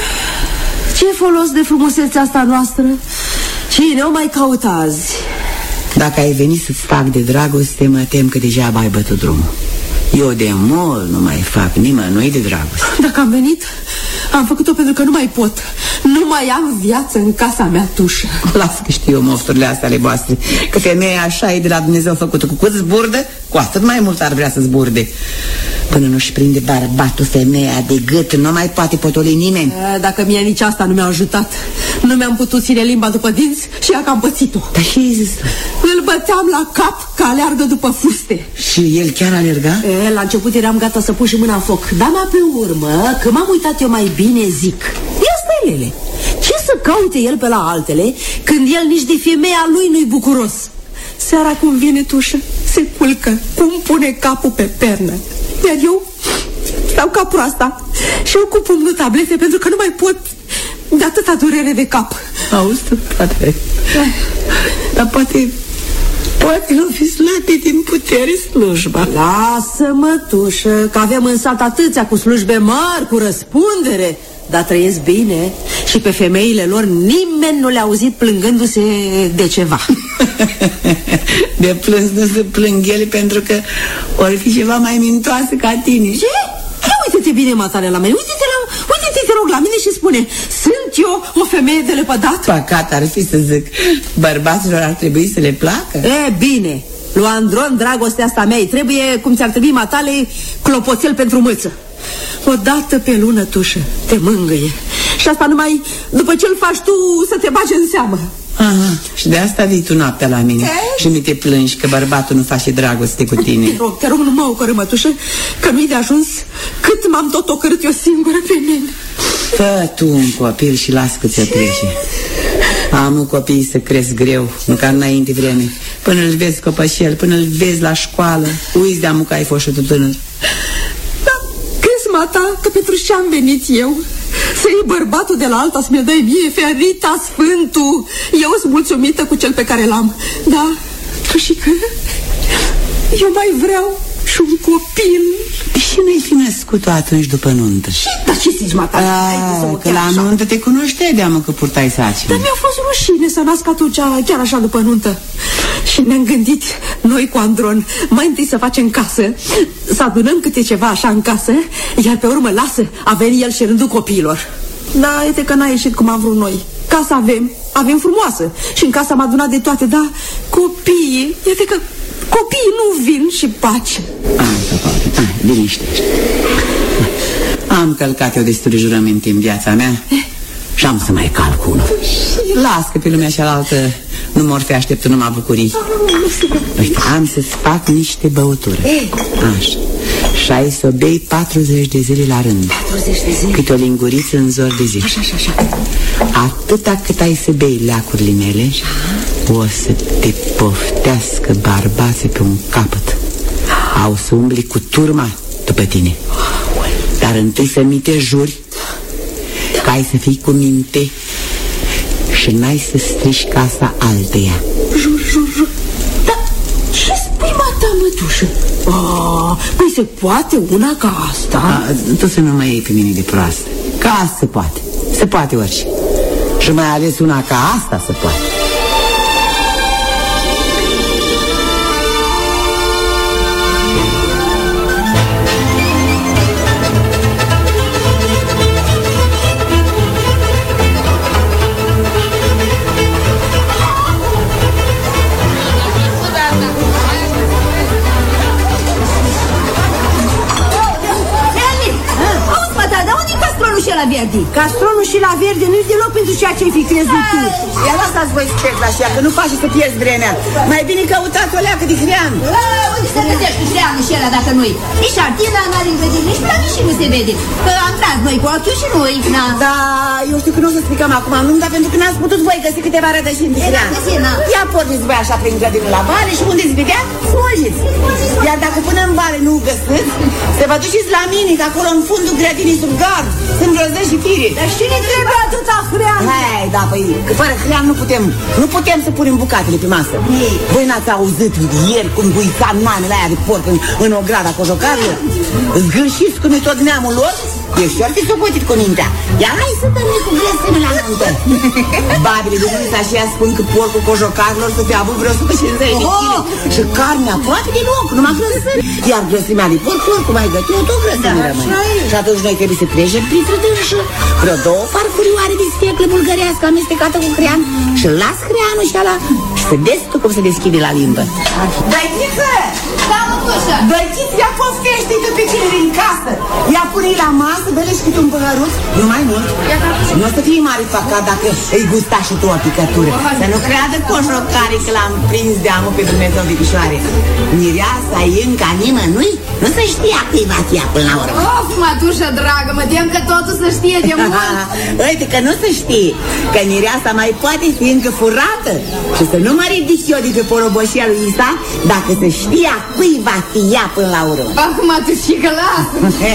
Ce folos de frumusețea asta noastră? Cine o mai caută azi? Dacă ai venit să-ți fac de dragoste, mă tem că deja ai bătut drumul. Eu de mult nu mai fac nimănui de dragoste. Dacă am venit, am făcut-o pentru că nu mai pot. Nu mai am viață în casa mea, Tușă. Lasă că știu eu mofturile astea ale voastre. Că femeia așa e de la Dumnezeu făcută. Cu cât zburdă, cu atât mai mult ar vrea să zburde. Până nu-și prinde bărbatul femeia de gât, nu mai poate potoli nimeni. Dacă mie nici asta nu mi-a ajutat. Nu mi-am putut ține limba după dinți și ea că am pățit-o. Dar ce ai zis? Îl băteam la cap că aleargă după fuste. Și el chiar alerga? E, la început eram gata să pun și mâna în foc. Dar mai pe urmă, că m-am uitat eu mai bine, zic: ia stai, Lele, ce să caute el pe la altele când el nici de femeia lui nu-i bucuros? Seara cum vine, Tușă, se culcă, cum pune capul pe pernă. Iar eu stau ca proasta și eu cu pumnul tablete pentru că nu mai pot de atâta durere de cap. Auzi, poate. Dar poate... Poate nu fi slăbit din putere slujba. Lasă-mă, Tușă, că avem în sat atâția cu slujbe mari, cu răspundere. Dar trăiesc bine și pe femeile lor nimeni nu le-a auzit plângându-se de ceva. De plâns nu se plâng ele pentru că ori fi ceva mai mintoasă ca tine. Ce? Ia uite-te bine, matale, la mine. Uite-te, la, uite-te, te rog, la mine și spune: sunt eu o femeie de lepădat? Păcat ar fi să zic. Bărbaților ar trebui să le placă. E, bine, lui Andron, dragostea asta mea, îi trebuie, cum ți-ar trebui matale, clopoțel pentru mâță. O dată pe lună, Tușă, te mângâie. Și asta numai după ce îl faci tu să te bagi în seamă. Aha, și de asta vii tu noaptea la mine. E? Și mi te plângi că bărbatul nu face dragoste cu tine. Te rog, te rog, nu mă ocără, mătușă, că nu-i de ajuns cât m-am tot ocărât eu singură pe mine. Fă tu un copil și las că ți-o trece. Am copiii să cresc greu, măcar înainte vreme. Până îl vezi copășel, până îl vezi la școală, uiți de-amu că ai fost și tu tânăr. Da, crezi, mata, că pentru ce am venit eu? Să iei bărbatul de la alta, să mi-l dai mie, ferita sfântul. Eu sunt mulțumită cu cel pe care l-am. Da, tu și că eu mai vreau și un copil. Și nu-i fi născut-o atunci după nuntă? Și, dar ce zici, mata? Că la așa. Nuntă te cunoșteai de-amă că purtai sarcini. Dar mi-a fost rușine să nasc atunci, chiar așa după nuntă. Și ne-am gândit noi cu Andron mai întâi să facem casă, să adunăm câte ceva așa în casă, iar pe urmă lasă, a venit el și rândul copiilor. Da, uite că n-a ieșit cum am vrut noi. Casa avem, avem frumoasă și în casa am adunat de toate, dar copiii, iată că copiii nu vin și pace. Liniștește. Am călcat eu destule jurăminte în viața mea și am să mai calc unul. Las că pe lumea cealaltă nu mor fi așteptă numai bucurii. Uite, am să-ți fac niște băutură. Așa. Și ai să o bei patruzeci de zile la rând. patruzeci de zile? Câte o linguriță în zor de zi. Așa, așa, așa. Atâta cât ai să bei leacurile mele, o să te poftească bărbații pe un capăt. Au să umbli cu turma după tine. Dar întâi să mi te juri că ai să fii cu minte și n-ai să strici casa alteia. Jur, jur, jur. Dar ce spui, mata, mătușă? Oh, păi se poate una ca asta? A, tu să nu mă iei pe mine de proastă. Ca asta se poate. Se poate orice. Și mai ales una ca asta se poate. Verdi. Castronul și la Verde nu-i deloc pentru ceea ce ai fi crezut tu. Ia lăsați voi specul așa, că nu face să pierzi vremea. Mai bine căutați o leacă de hrean. Unde să găsești hreanul și ăla dacă nu-i? Nici Artina n-are îngrădit, nici la nici nu se vede. Că am tras noi cu ochiul și nu-i. Da, eu știu că nu o să stricăm acum, nu, dar pentru că n-ați putut voi găsi câteva rădășini de hrean. Ia porniți voi așa prin grădină la vale și unde-ți vedea, smulgiți. Iar dacă până în vale nu găsiți, se vă duceți la mine, că acolo în fundul grădinii sub gard sunt grăzăși și fire. Dar și ne trebuie atâta hrean. Hai, da, păi, că fără hrean nu putem, nu putem să punem bucatele pe masă. Ei. Voi n-ați auzit ieri cum guița mamele aia de porc în, în o grada cojocarilor? Zgârșiți cum e tot neamul lor? Eu și-or fi socotit cu mintea. Ia hai să dăm cu grăsime la nuntă. Babile de Dumnezeu așa spun că porcul cojocarilor să fi avut vreo o sută cincizeci de kilograme. Și carnea poate de loc, numai grăsimi. Iar grăsimea de porc, oricum ai gătit, tot grăsime rămâne. Și atunci noi trebuie să trecem printre dânsă vreo două farfurioare de sfeclă bulgărească amestecată cu hrean și las hreanul și ala și să vezi tu cum se deschide la limbă. Dăițiță! Da, mătușă! Dăițiță, ia poftește-i pe cine din casă. Ia pune-i la masă, dă-le și câte un păhăruț, nu mai mult. Nu o să fie mare păcat dacă îi gusta și tu o picătură. Să nu creadă coșocare că l-am prins de amul pe Dumnezeu de pișoare. Mireasa e încă nimănui, nu se știa că-i va fia până la urmă. Of, mătușă dragă, mă tem că totul să știe de mult. Uite că nu se știe, că mireasa mai poate fi încă furată. Și să nu mă ridic eu de pe poroboșia lui Isa, dacă se știa cui va fi ea până la urmă. Ah, mătușică, lasă!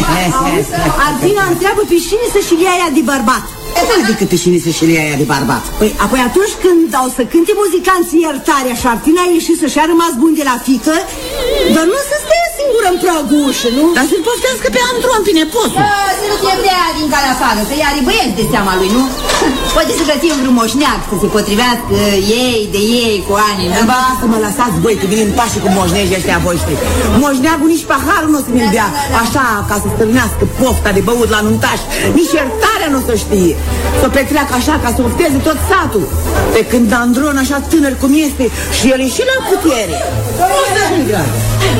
Artina întreabă pe cine să-și ia ea de bărbat. Cum adică pe cine să-și ia ea de bărbat? Păi apoi atunci când au să cânte muzicanții iertarea și Artina a ieșit să-și a rămas bun de la fică, dar nu să stea singură în pragul ușă, nu? Dar să-l poftească pe Antron, pe nepotul. Da, să nu fie prea din calea afară, să ia băieți de seama lui, nu? Poate să găsim vreun moșneac să se potrivească ei de ei cu ani, nu? Ba, să mă lăsați voi, că vin în pași cu moșnești ăștia voștri. Moșneagul nici paharul nu o să mi-l dea, așa ca să stârnească pofta de băut la nuntaș. Nici iertarea nu o să știe. Să petreacă așa ca să ofteze tot satul. Pe când Andron, așa tânăr cum este, și el e și la putere. Nu stă-și grave.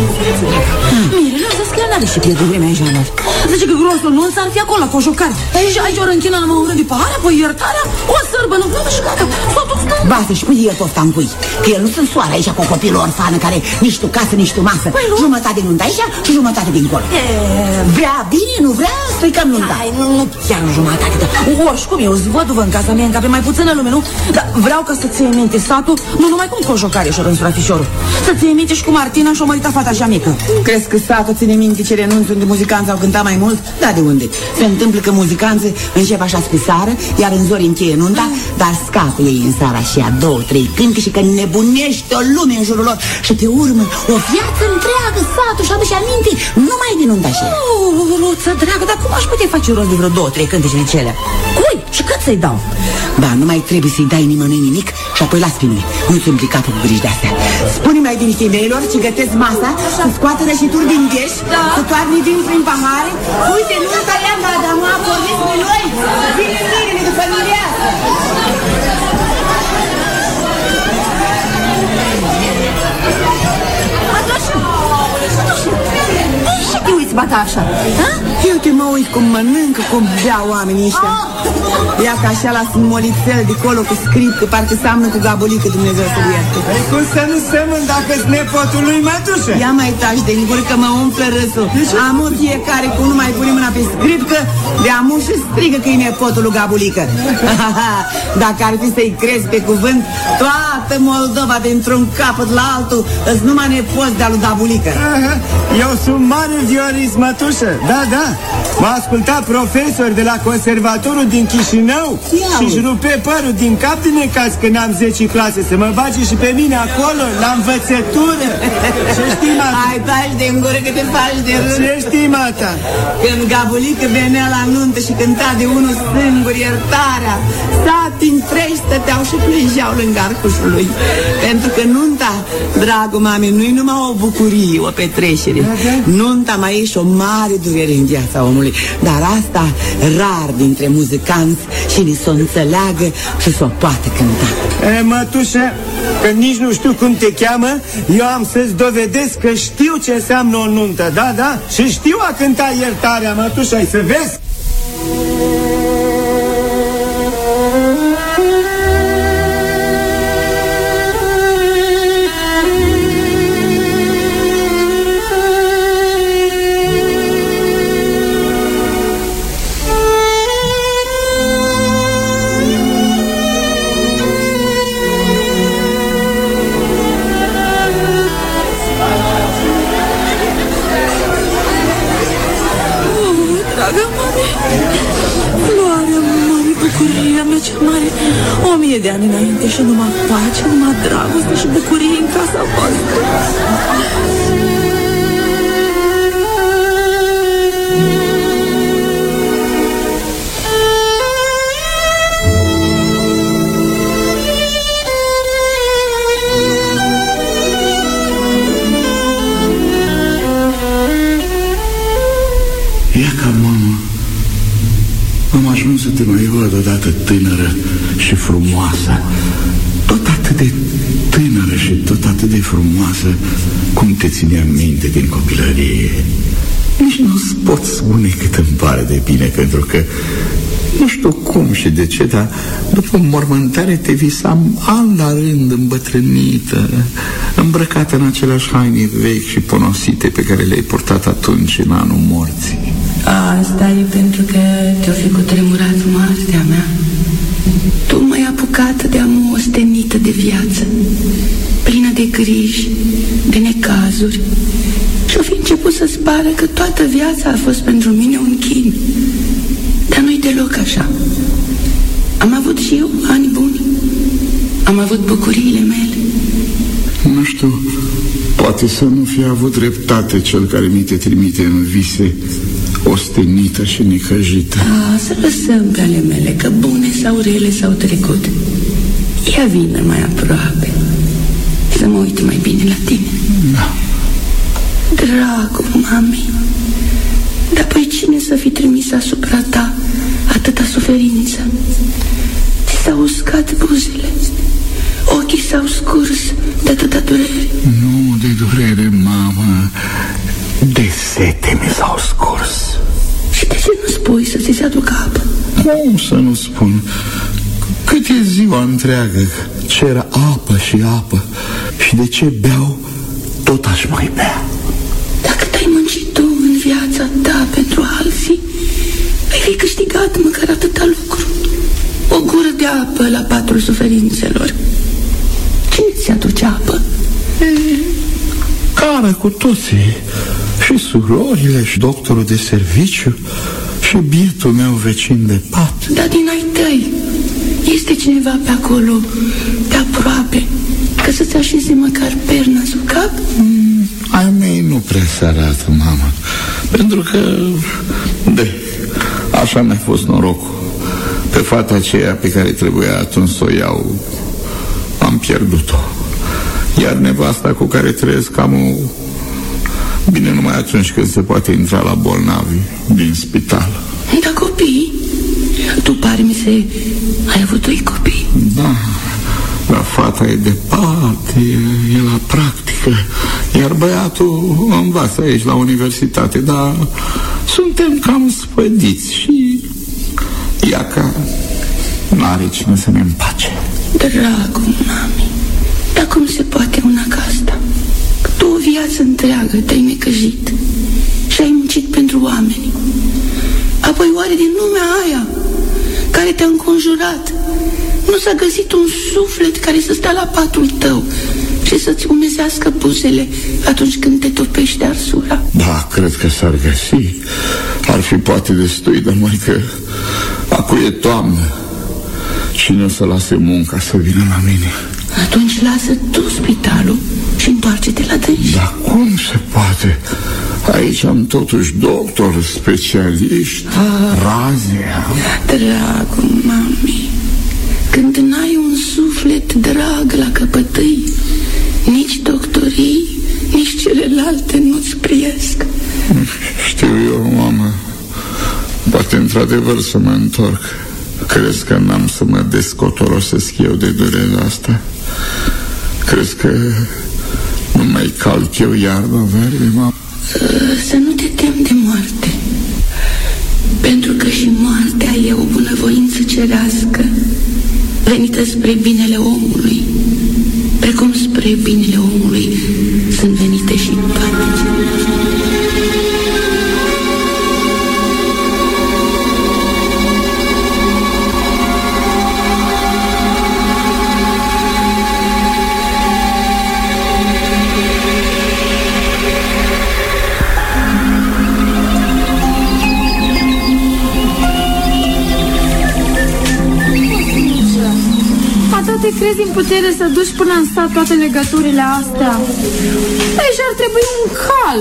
Mire, lasă-ți că n-are și pierdut vremea în janări. Zice că grosul nu s-ar fi acolo la coșocari. Și aici o rânchina la măură de pahare, apoi iertarea, o sărbă în vreme și gata. S-o duc stând. Ba, să-și pui el pofta în cui. Că el nu sunt soară aici cu o copilă orfană care nici tu casă, nici tu masă. Păi, jumătate de nuntă aici și jumătate dincolo. E... Vrea bine, nu vrea, stricăm nunta. Hai, nu, nu chiar jumătate, dar oricum eu zvăduvă în casa mea, încă pe mai puțină lume, nu? Dar vreau ca să ții minte satul, nu numai cum coșocare și-o rânsura fișorul. Să ții minte și cu Martina și-o mărita fata așa mică. Crezi că satul ține minte ce renunț unde muzicanții au cântat mai mult? Da, de unde? Se întâmplă că muzicanții încep așa spre seară, iar în zori încheie nunta, dar scapă ei în seara și a două, trei cânti și că nebunește o lume în jurul lor și pe urmă o viață întreagă satul și aduce aminte numai din nunta și ea. Oh, Luță, dragă, dar cum aș putea face rost de vreo două, trei cântece de cele? Cui? Și cât să-i dau? Ba, nu mai trebuie să-i dai nimănui nimic și apoi las pe mine. Nu-ți umpli capul cu griji de-astea. Spune mai bine femeilor ce gătesc masa, să scoată rășituri din gheș, da. Să toarne vin prin pahare. Uite, nunta ea, dar nu a pornit cu noi. Vine mine după mireasă. Și te uiți, bata așa? Eu te mă uit cum mănâncă, cum bea oamenii ăștia. Ia ca așa la smolițel de colo cu script, că parcă seamănă cu gabulică, Dumnezeu să-l ierte. Păi cum să nu semăn dacă-s nepotul lui mătușă? Ia mai taci de gură că mă umflă râsul. Amu fiecare cu nu mai pune mâna pe script, că de amu și strigă că e nepotul lui gabulică. Dacă ar fi să-i crezi pe cuvânt, toată Moldova dintr-un capăt la altul îți numai nepoți de-a lui gabulică. Aha, eu sunt mare violist, mătușă. Da, da. M-a ascultat profesor de la conservatorul din Chișinău și-și rupe părul din cap din necaz când am zece clase. Să mă bage și pe mine acolo, la învățătură. Ce știi, mata? Hai, taci de gură că te faci de râs. Ce știi, mata? Când gabulică venea la nuntă și cânta de unul singur iertarea, sati întregi stăteau și plângeau lângă arcușul lui. Pentru că nunta, dragul mami, nu-i numai o bucurie, o petrecere. Nunta mai e și o mare durere în viața omului. Dar asta rar dintre muzicanți și ni s-o înțeleagă și s-o poate cânta. E, mătușă, că nici nu știu cum te cheamă, eu am să-ți dovedesc că știu ce înseamnă o nuntă, da, da? Și știu a cânta iertarea, mătușă, ai să vezi? liniște și numai pace, numai dragoste și bucurie în casa voastră. Ia ca mamă, am ajuns să te mai văd odată tânără și frumoasă, tot atât de tânără și tot atât de frumoasă cum te țineam minte din copilărie. Nici nu-ți pot spune cât îmi pare de bine, pentru că nu știu cum și de ce, dar după mormântare te visam an la rând îmbătrânită, îmbrăcată în aceleași haine vechi și ponosite pe care le-ai purtat atunci în anul morții. Asta e pentru că te-o fi cutremurat moartea mea. Tu m-ai apucat de-a ostenită de viață, plină de griji, de necazuri, și-o fi început să-ți pară că toată viața a fost pentru mine un chin. Dar nu-i deloc așa. Am avut și eu ani buni. Am avut bucuriile mele. Nu știu, poate să nu fi avut dreptate cel care mi te trimite în vise, ostenită și necăjită. A, să lăsăm pe ale mele, că bune sau rele s-au trecut. Ia vină mai aproape, să mă uit mai bine la tine. Da. Dragul mami, dar păi cine să fi trimis asupra ta atâta suferință? Ți s-au uscat buzele, ochii s-au scurs de atâta durere. Nu de durere, mamă, de sete mi s-au scurs. Și de ce nu spui să ți se aducă apă? Cum să nu spun? Cât e ziua întreagă, cer apă și apă, și de ce beau, tot aș mai bea. Dacă te-ai muncit tu în viața ta pentru alții, ai fi câștigat măcar atâta lucru. O gură de apă la patul suferințelor. Cine ți aduce apă? E, care cu toții, și surorile, și doctorul de serviciu, și bietul meu vecin de pat. Dar din ai tăi este cineva pe acolo, de aproape, ca să-ți așeze măcar perna sub cap? Mm, ai mei nu prea se arată, mamă, pentru că, de, așa mi-a fost norocul. Pe fata aceea pe care trebuia atunci să o iau, am pierdut-o. Iar nevasta cu care trăiesc am o... Bine, numai atunci când se poate intra la bolnavi din spital. Da, copii? Tu, pare mi se, ai avut doi copii? Da, dar fata e departe, e, e la practică, iar băiatul învață aici la universitate, dar suntem cam spădiți și iaca n-are cine să ne împace. Dragul mami, dar cum se poate una ca asta? Că tu o viață întreagă te-ai necăjit și ai muncit pentru oameni. Apoi oare din lumea aia care te-a înconjurat nu s-a găsit un suflet care să stea la patul tău și să-ți umezească buzele atunci când te topește arsura? Da, cred că s-ar găsi. Ar fi poate destui, dar mai că acu e toamnă. Cine o să lase munca să vină la mine? Atunci lasă tu spitalul și întoarce-te la dânsi. Dar cum se poate? Aici am totuși doctor, specialiști, ah, raze. Dragul mami, când n-ai un suflet drag la căpătâi, nici doctorii, nici celelalte nu-ți priesc. Știu eu, mamă, poate într-adevăr să mă întorc. Crezi că n-am să mă descotorosesc eu de durerea asta? Crezi că nu mai calc eu iarba verde, mamă? Să nu te temi de moarte, pentru că și moartea e o bunăvoință cerească venită spre binele omului, precum spre binele omului sunt venite și toate celelalte. crezi în putere să duci până în sat toate legăturile astea? Aici ar trebui un cal.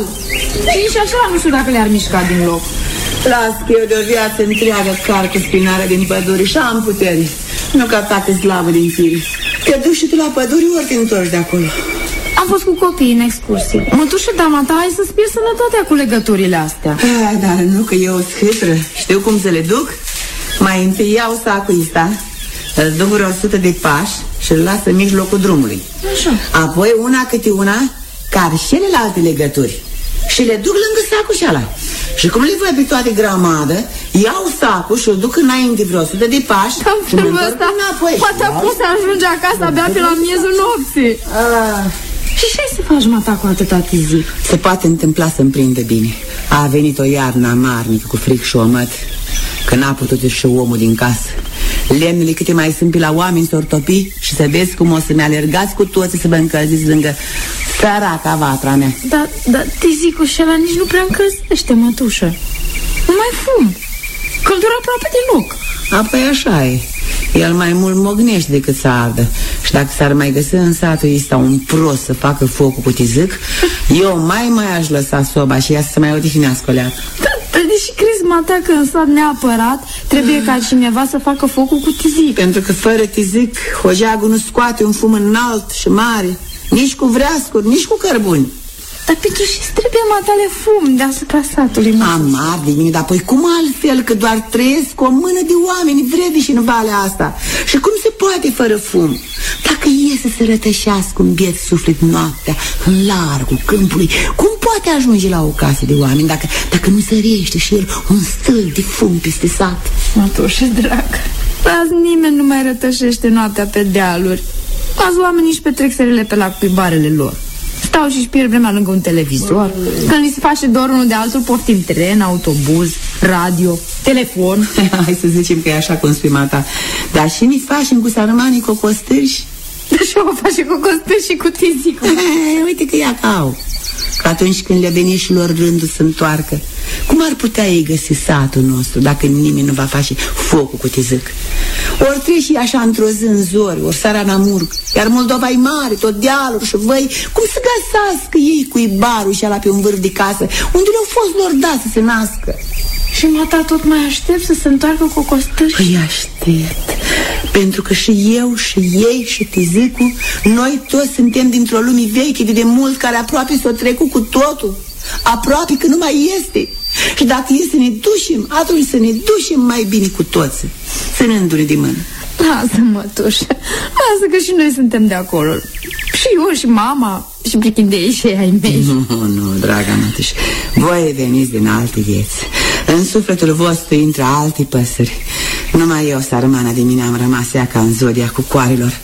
Și așa nu știu dacă le-ar mișca din loc. Las că eu de o viață întreagă car cu spinarea din pădure și am putere. Nu ca tată slavă din fire. Te duci și tu la pădure, ori te întorci de acolo. Am fost cu copiii în excursie. Mătușă, dama ta, hai să-ți pierzi sănătatea cu legăturile astea. Ah, dar nu, că eu o schâtră. Știu cum să le duc. Mai întâi iau sacul ăsta, îl duc vreo o sută de pași și îl las în mijlocul drumului. Așa. Apoi una câte una, care și celelalte legături. Și le duc lângă sacul și ala. Și cum le văd pe toate grămadă, iau sacul și îl duc înainte vreo o sută de pași. Cam felul ăsta, poate poți să ajungi acasă abia pe la miezul nopții. Ah. Și ce ai să faci, mata, cu atâta tizi? Se poate întâmpla să-mi prindă bine. A venit o iarnă amarnică cu fric și omăt, că n-a putut ieși omul din casă. Lemnele câte mai sunt pe la oameni s-or topi și să vezi cum o să-mi alergați cu toții să vă încălziți lângă săraca vatra mea. Dar da, tizicul și ăla nici nu prea încălzește, mătușă. Nu mai fum. Căldura aproape deloc. Apoi așa e. El mai mult mognește decât să ardă. Și dacă s-ar mai găsi în satul ăsta un prost să facă focul cu tizic, eu mai mai aș lăsa soba și ea să se mai odihnească o leacă. Dar deși crezi, mata, că în sat neapărat trebuie ca cineva să facă focul cu tizic? Pentru că fără tizic hogeagul nu scoate un fum înalt și mare, nici cu vreascuri, nici cu cărbuni. Dar pentru ce-ți trebuie, matale, fum deasupra satului? Amar de mine, dar apoi cum altfel, că doar trăiesc o mână de oameni vrediși în valea asta. Și cum se poate fără fum? Dacă e să se rătășească un biet suflet noaptea în largul câmpului, cum poate ajunge la o casă de oameni dacă, dacă nu sărește și el un stâl de fum peste sat? Mătușă dragă, azi nimeni nu mai rătășește noaptea pe dealuri. Azi oamenii își petrec serele pe la cuibarele lor. Stau și-și pierd vremea lângă un televizor. Când li se face dor unul de altul, poftim tren, autobuz, radio, telefon. Hai să zicem că e așa cum spui, mata. Dar și mi facem cu sarmanii cocostârși. Dar și o face cu costârși și cu tizicul. Uite că ea ca au. Că atunci când le-a venit și lor rândul să întoarcă, cum ar putea ei găsi satul nostru dacă nimeni nu va face focul cu tizic? Ori treci așa într-o zi în zori, ori sara la murg. Iar Moldova e mare, tot dealuri și văi. Cum să găsească ei cuibarul și ala pe un vârf de casă unde le-au fost lor dat să se nască? Și mata tot mai aștept să se întoarcă cu costârși? Păi aștept. Pentru că și eu, și ei, și tizicul, noi toți suntem dintr-o lume veche de demult, care aproape s-o trecut cu totul. Aproape că nu mai este. Și dacă e să ne dușim, atunci să ne dușim mai bine cu toți, ținându-ne de mână. Lasă, mătușă, lasă că și noi suntem de acolo. Și eu, și mama, și prichindei și ai mei. Nu, nu, draga mătușă, voi veniți din alte vieți. În sufletul vostru intră alte păsări. Numai eu, sarmana de mine, am rămas ea ca în zodia cu coarelor.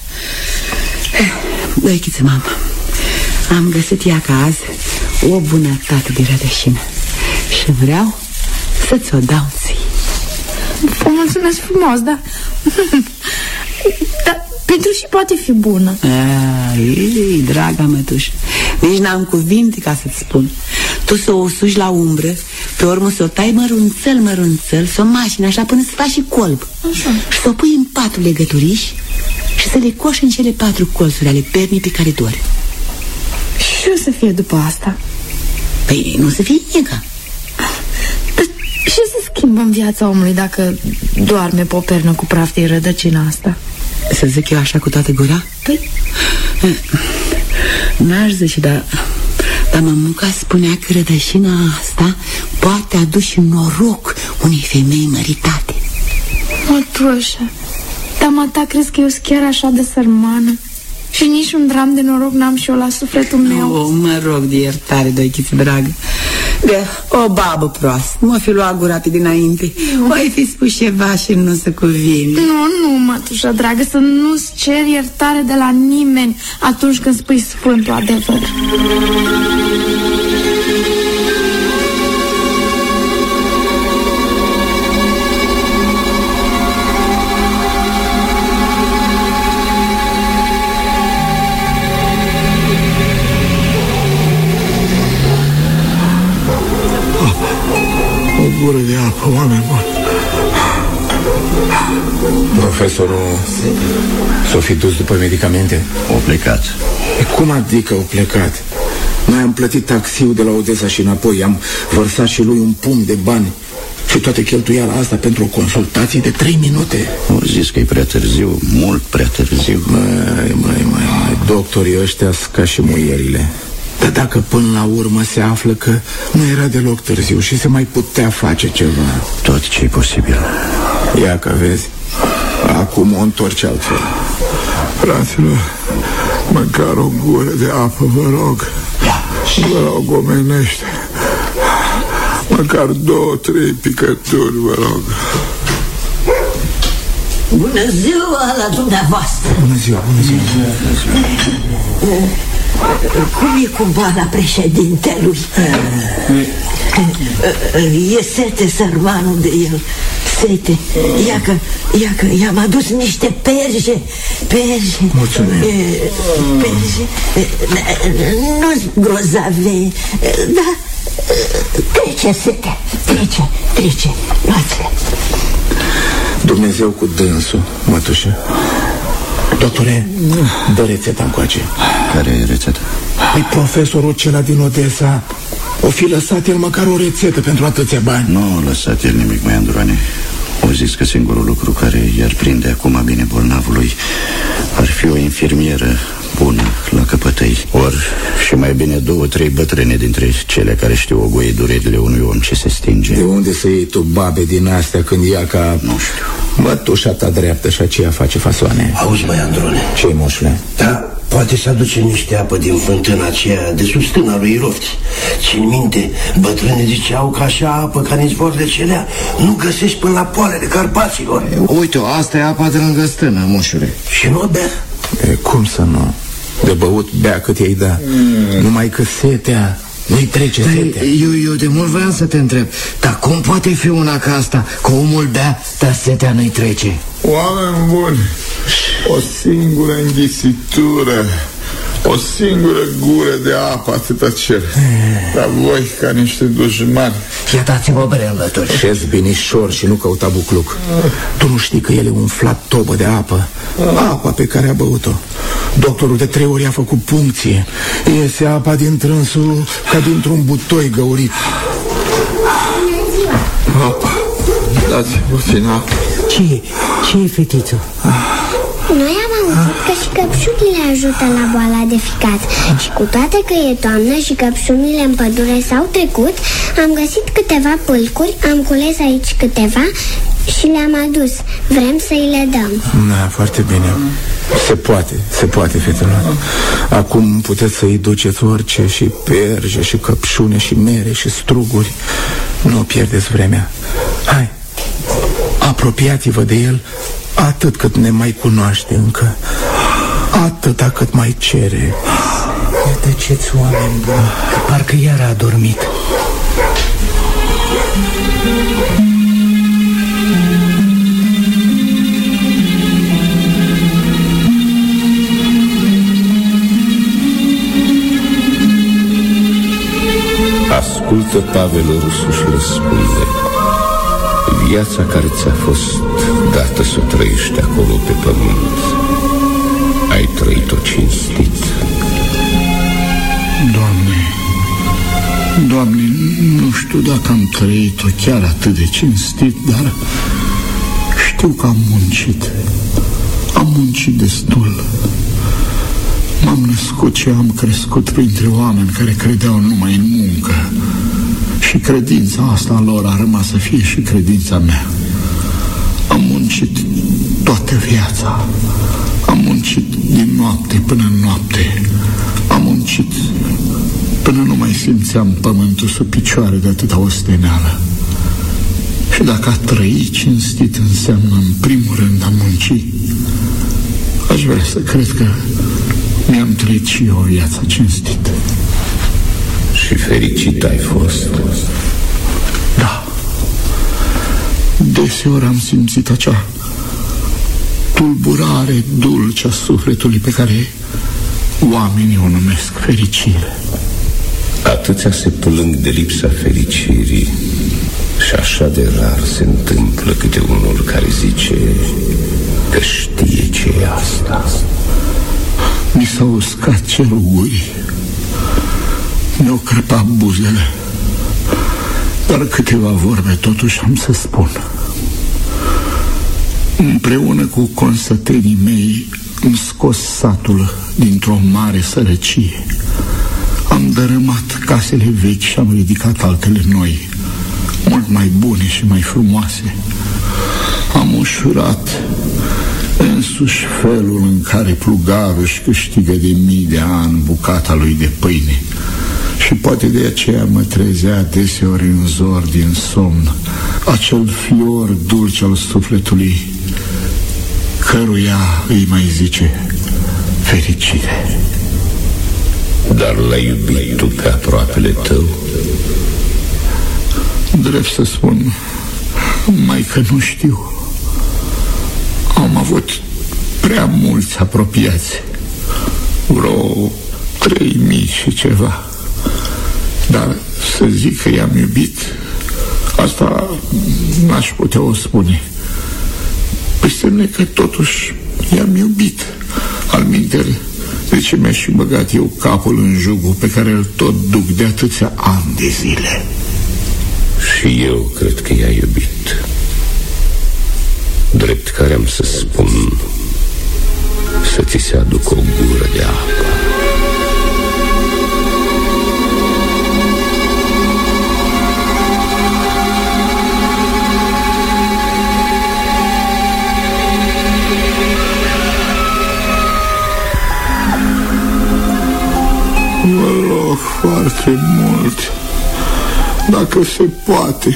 Doi-chiță, mama, am găsit ea ca azi o bunătate de rădășină și vreau să-ți o dau ție. Vă mulțumesc frumos, da? Dar pentru și poate fi bună. Ei, draga mătușă, nici n-am cuvinte ca să-ți spun. Tu să o sugi la umbră, pe urmă să o tai mărunțel, mărunțel, să o mașini așa până să faci și colb. Așa. Și să o pui în patru legăturiși și să le coși în cele patru colțuri ale pernii pe care dori. Și o să fie după asta? Păi nu să fie nica. Ce se schimbă în viața omului dacă doarme pe o pernă cu praf de rădăcina asta? Să zic eu așa cu toată gura? Păi... N-aș zice, dar... Dar mămuca spunea că rădășina asta poate aduce noroc unei femei măritate. Mătușă, dar mata, crezi că eu sunt chiar așa de sărmană? Și nici un dram de noroc n-am și eu la sufletul meu? Oh, mă rog de iertare, doichiță dragă. De o babă proastă, m-o fi luat gura pe dinainte. O ai fi spus ceva și nu se cuvine. Nu, nu, mătușă dragă, să nu-ți cer iertare de la nimeni atunci când spui sfântul adevăr. O gură de apă, oameni buni. Profesorul S-o fi dus după medicamente? O plecat. E, cum adică o plecat? Noi am plătit taxiul de la Odessa și înapoi. Am vărsat și lui un pumn de bani. Și toate cheltuiala asta pentru o consultație de trei minute. O zis că e prea târziu, mult prea târziu. Măi, măi, măi, măi, doctorii ăștia ca și muierile. Dar dacă până la urmă se află că nu era deloc târziu și se mai putea face ceva. Tot ce e posibil. Ia că vezi, acum o întorci altfel. Fraților, măcar o gură de apă, vă rog. Vă rog, omenește. Măcar două, trei picături, vă rog. Bună ziua la dumneavoastră. Bună ziua, bună ziua. Cum e cu boala președintelui? E sete sărmanul de el. Sete. Ia că, ia că i-am adus niște perje. Perje. Mulțumim. Perje. Nu-s grozave. Da. Trece setea. Trece, trece. Luați-le. Dumnezeu cu dânsul, mătușă. Doctore, dă rețeta încoace. Care e rețeta? Păi profesorul acela din Odessa o fi lăsat el măcar o rețetă pentru atâția bani. Nu a lăsat el nimic, mai Androane. O zis că singurul lucru care i-ar prinde acum bine bolnavului ar fi o infirmieră bună la căpătăi. Ori și mai bine două, trei bătrâne dintre cele care știu ogoi durerile unui om ce se stinge. De unde să iei tu babe din astea când ea ca... Nu știu. Mătușa ta dreaptă și aceea face fasoane. Auzi, mai Androne. Ce-i, moșule? Da, poate să aduce niște apă din fântâna aceea de sub stâna lui Irofti. Țin minte, bătrâne ziceau că așa apă ca în izvoarele celea nu găsești până la poalele Carpaților. Uite-o, asta e apa de lângă stână, moșule. Și nu bea? E, cum să nu? De băut bea cât ei da. mm. Numai că setea nu-i trece setea. eu, eu de mult voiam să te întreb, dar cum poate fi una ca asta, că omul bea, dar setea nu-i trece? Oameni buni, o singură înghisitură, o singură gură de apă, atâta cer. Dar voi, ca niște dușmani, ia dați-vă bere înlături. Șezi binișor și nu căuta bucluc. Tu nu știi că el e umflat tobă de apă. Apa pe care a băut-o. Doctorul de trei ori a făcut puncție. Iese apa din trânsul ca dintr-un butoi găurit. Apa, dați puțin apă. Ce? Ce e, fetiță? Noi am auzit că și căpșunile ajută la boala de ficat. Și cu toate că e toamnă și căpșunile în pădure s-au trecut, am găsit câteva pâlcuri, am cules aici câteva și le-am adus. Vrem să-i le dăm. Da, foarte bine. Se poate, se poate, fetelor. Acum puteți să-i duceți orice, și perje, și căpșune, și mere, și struguri. Nu pierdeți vremea. Hai, apropiați-vă de el atât cât ne mai cunoaște încă, atâta cât mai cere. Iată ce-ți oameni buni, că parcă iar a adormit. Ascultă, Pavel Rusu, și răspunde. Viața care ți-a fost dată să trăiești acolo pe pământ, ai trăit-o cinstit? Doamne, Doamne, nu știu dacă am trăit-o chiar atât de cinstit, dar știu că am muncit. Am muncit destul. M-am născut și am crescut printre oameni care credeau numai în muncă. Și credința asta a lor a rămas să fie și credința mea. Am muncit toată viața. Am muncit din noapte până în noapte. Am muncit până nu mai simțeam pământul sub picioare de atâta osteneală. Și dacă a trăi cinstit înseamnă în primul rând a munci, aș vrea să cred că mi-am trăit și eu o viață cinstită. Și fericit ai fost? Da. Deseori am simțit acea tulburare dulce a sufletului pe care oamenii o numesc fericire. Atâția se plâng de lipsa fericirii și așa de rar se întâmplă câte unul care zice: că știe ce e asta. Mi s-a uscat cerul gurii, mi-au crăpat buzele, dar câteva vorbe totuși am să spun. Împreună cu consătenii mei am scos satul dintr-o mare sărăcie. Am dărâmat casele vechi și am ridicat altele noi, mult mai bune și mai frumoase. Am ușurat însuși felul în care plugarul își câștigă de mii de ani bucata lui de pâine. Și poate de aceea mă trezea deseori în zor din somn acel fior dulce al sufletului, căruia îi mai zice fericire. Dar l-ai iubit tu pe aproapele tău? Drept să spun, mai că nu știu. Am avut prea mulți apropiați, vreo trei mii și ceva. Dar să zic că i-am iubit, asta n-aș putea o spune. Păi semne că totuși i-am iubit. Alminteri, de ce mi-aș fi băgat eu capul în jugul pe care îl tot duc de atâția ani de zile? Și eu cred că i-a iubit. Drept care am să spun să ți se aducă o gură de apă. Vă rog foarte mult, dacă se poate,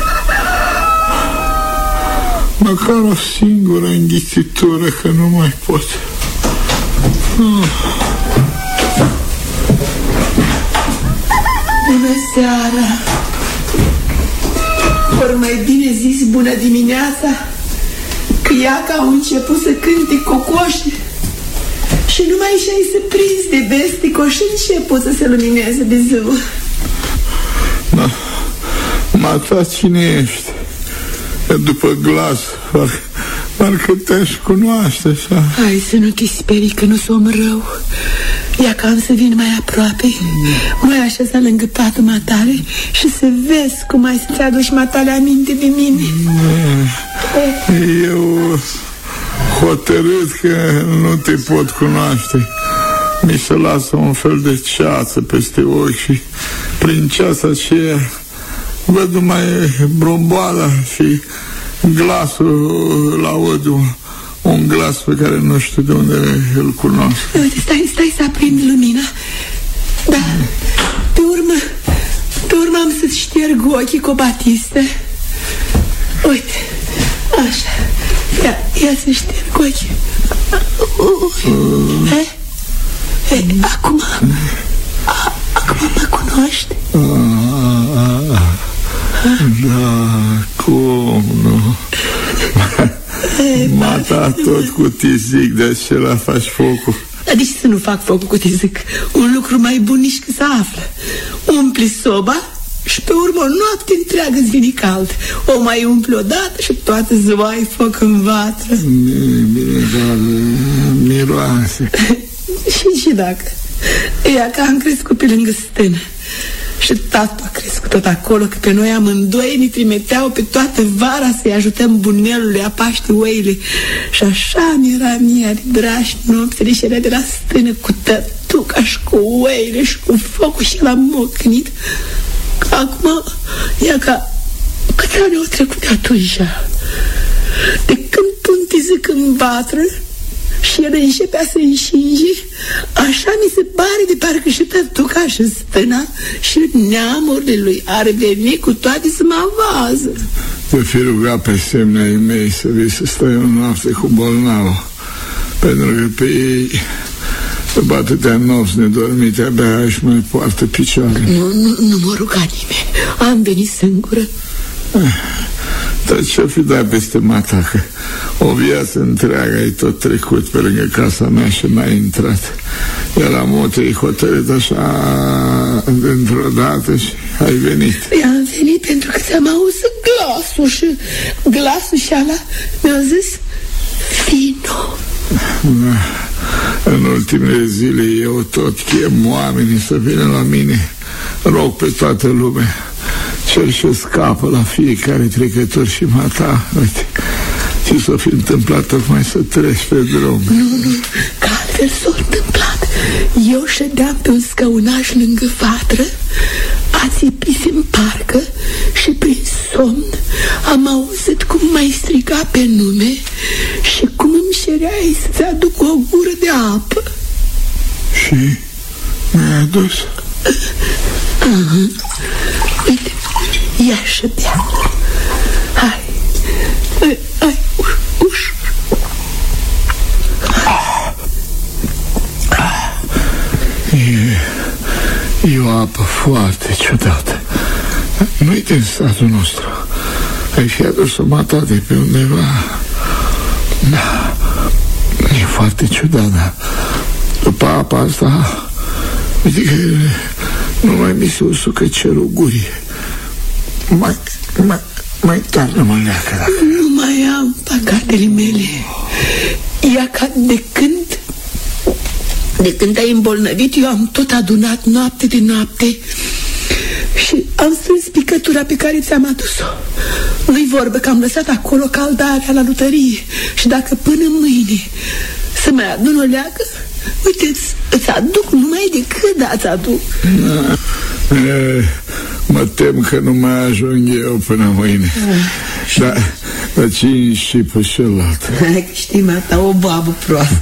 măcar o singură înghițitură, că nu mai pot. Ah. Bună seara! Ori mai bine zis bună dimineața, că ia că au început să cânte cocoșii și numai și ai să prinzi de vestico și început să se lumineze de ziua. Da, mata, cine ești? După glas, parcă, parcă te-aș cunoaște așa. Hai să nu te sperii că nu s-om rău. Ia că am să vin mai aproape, mai așeza lângă patul matale și să vezi cum ai să-ți aduci matale aminte de mine. Eu hotărât că nu te pot cunoaște. Mi se lasă un fel de ceață peste ochi și prin ceața aceea văd numai bromboala și glasul, l-aud, un, un glas pe care nu știu de unde îl cunosc. Uite, stai, stai să aprind lumina. Da, pe urmă, pe urmă am să-ți șterg ochii cu o batistă. Uite, așa. Ia, ia să șterg ochii. Uh. He? He, acum, a, acum mă cunoști? Ah, da, cum nu? Mata tot cu tizic, de acela faci focul. Dar de ce să nu fac focul cu tizic? Un lucru mai bun nici că se află. Umpli soba și pe urmă o noapte întreagă îți vine cald. O mai umpli odată și toată ziua ai foc în vatră. Bine, dar miroase. Și și dacă ea că am crescut pe lângă stână și tatăl a crescut tot acolo, că pe noi amândoi ne trimiteau pe toată vara să-i ajutăm bunelului a paște oile. Și așa mi-era mie de dragi nopțile și era de la stână cu tătuca și cu oile și cu focul și l-am mocnit. Acum, ia ca câți ani au trecut de atunci? De când pun tizic în vatră și el începea să înșinge, așa mi se pare de parcă și tătuca și stâna și neamurile lui ar veni cu toate să mă avază. Te fi rugat pe semne ai mei să vii să stai o noapte cu bolnavă, pentru că pe ei, după atâtea nopți nedormite, abia își mai poartă picioare. Nu, nu, nu mă ruga nimeni, am venit singură. Dar ce-o fi dat peste mata, că o viață întreagă ai tot trecut pe lângă casa mea și n-ai intrat. Iar la motă e hotărât așa dintr-o dată și ai venit. I-am venit pentru că ți-am auzit glasul și glasul și ala mi-a zis Vino. În ultimele zile eu tot chem oamenii să vină la mine. Rog pe toată lumea. Cer și scapă la fiecare trecător și mata. Uite, ți s-o fi întâmplat tocmai să treci pe drum. Nu, nu, că altfel s-a întâmplat. Eu ședeam pe un scăunaș lângă vatră, ațipise în parcă și prin somn am auzit cum mai striga pe nume și cum îmi cereai să-ți aduc o gură de apă. Și mi-ai adus? Uh-huh. Uite, ia și bea. Hai, hai, hai, ușor, ușor. E, e o apă foarte ciudată. Nu-i din satul nostru. Ai fi adus-o mata de pe undeva. Da, e foarte ciudat, dar după apa asta, uite că nu mai mi se usucă cerul gurii. Mai, mai, mai tare mă leacă dacă... Nu mai am păcatele mele. Ia ca de când De când ai îmbolnăvit, eu am tot adunat noapte de noapte și am strâns picătura pe care ți-am adus-o. Nu-i vorbă că am lăsat acolo caldarea la lutărie și dacă până mâine să mai adun o leagă, uite, îți, îți aduc numai decât da-ți aduc. E, mă tem că nu mai ajung eu până mâine. Da, dar cine și pe celălalt? Hai că știi, mata, o babă proastă.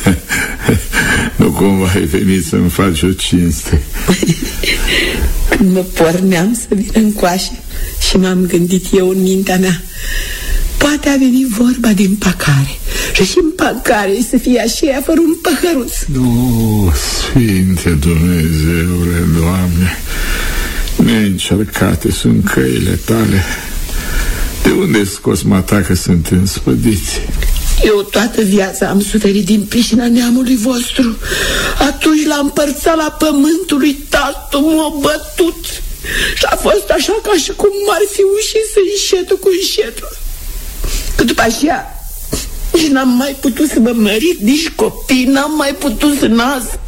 Nu cumva ai venit să-mi faci o cinste? Când mă porneam să vin încoace și m-am gândit eu în mintea mea, poate a venit vorba de împăcare și și împăcare să fie aceea fără un păhăruț. O, Sfinte Dumnezeule, Doamne, neîncercate sunt căile tale. De unde scos mata că sunt înspădiți? Eu toată viața am suferit din pricina neamului vostru. Atunci l-am împărțat la pământul lui tatăl, m-a bătut și a fost așa ca și cum m-ar fi ușit să înșetul cu înșetul. Că după aceea nici n-am mai putut să mă mărit, nici copii n-am mai putut să nasc.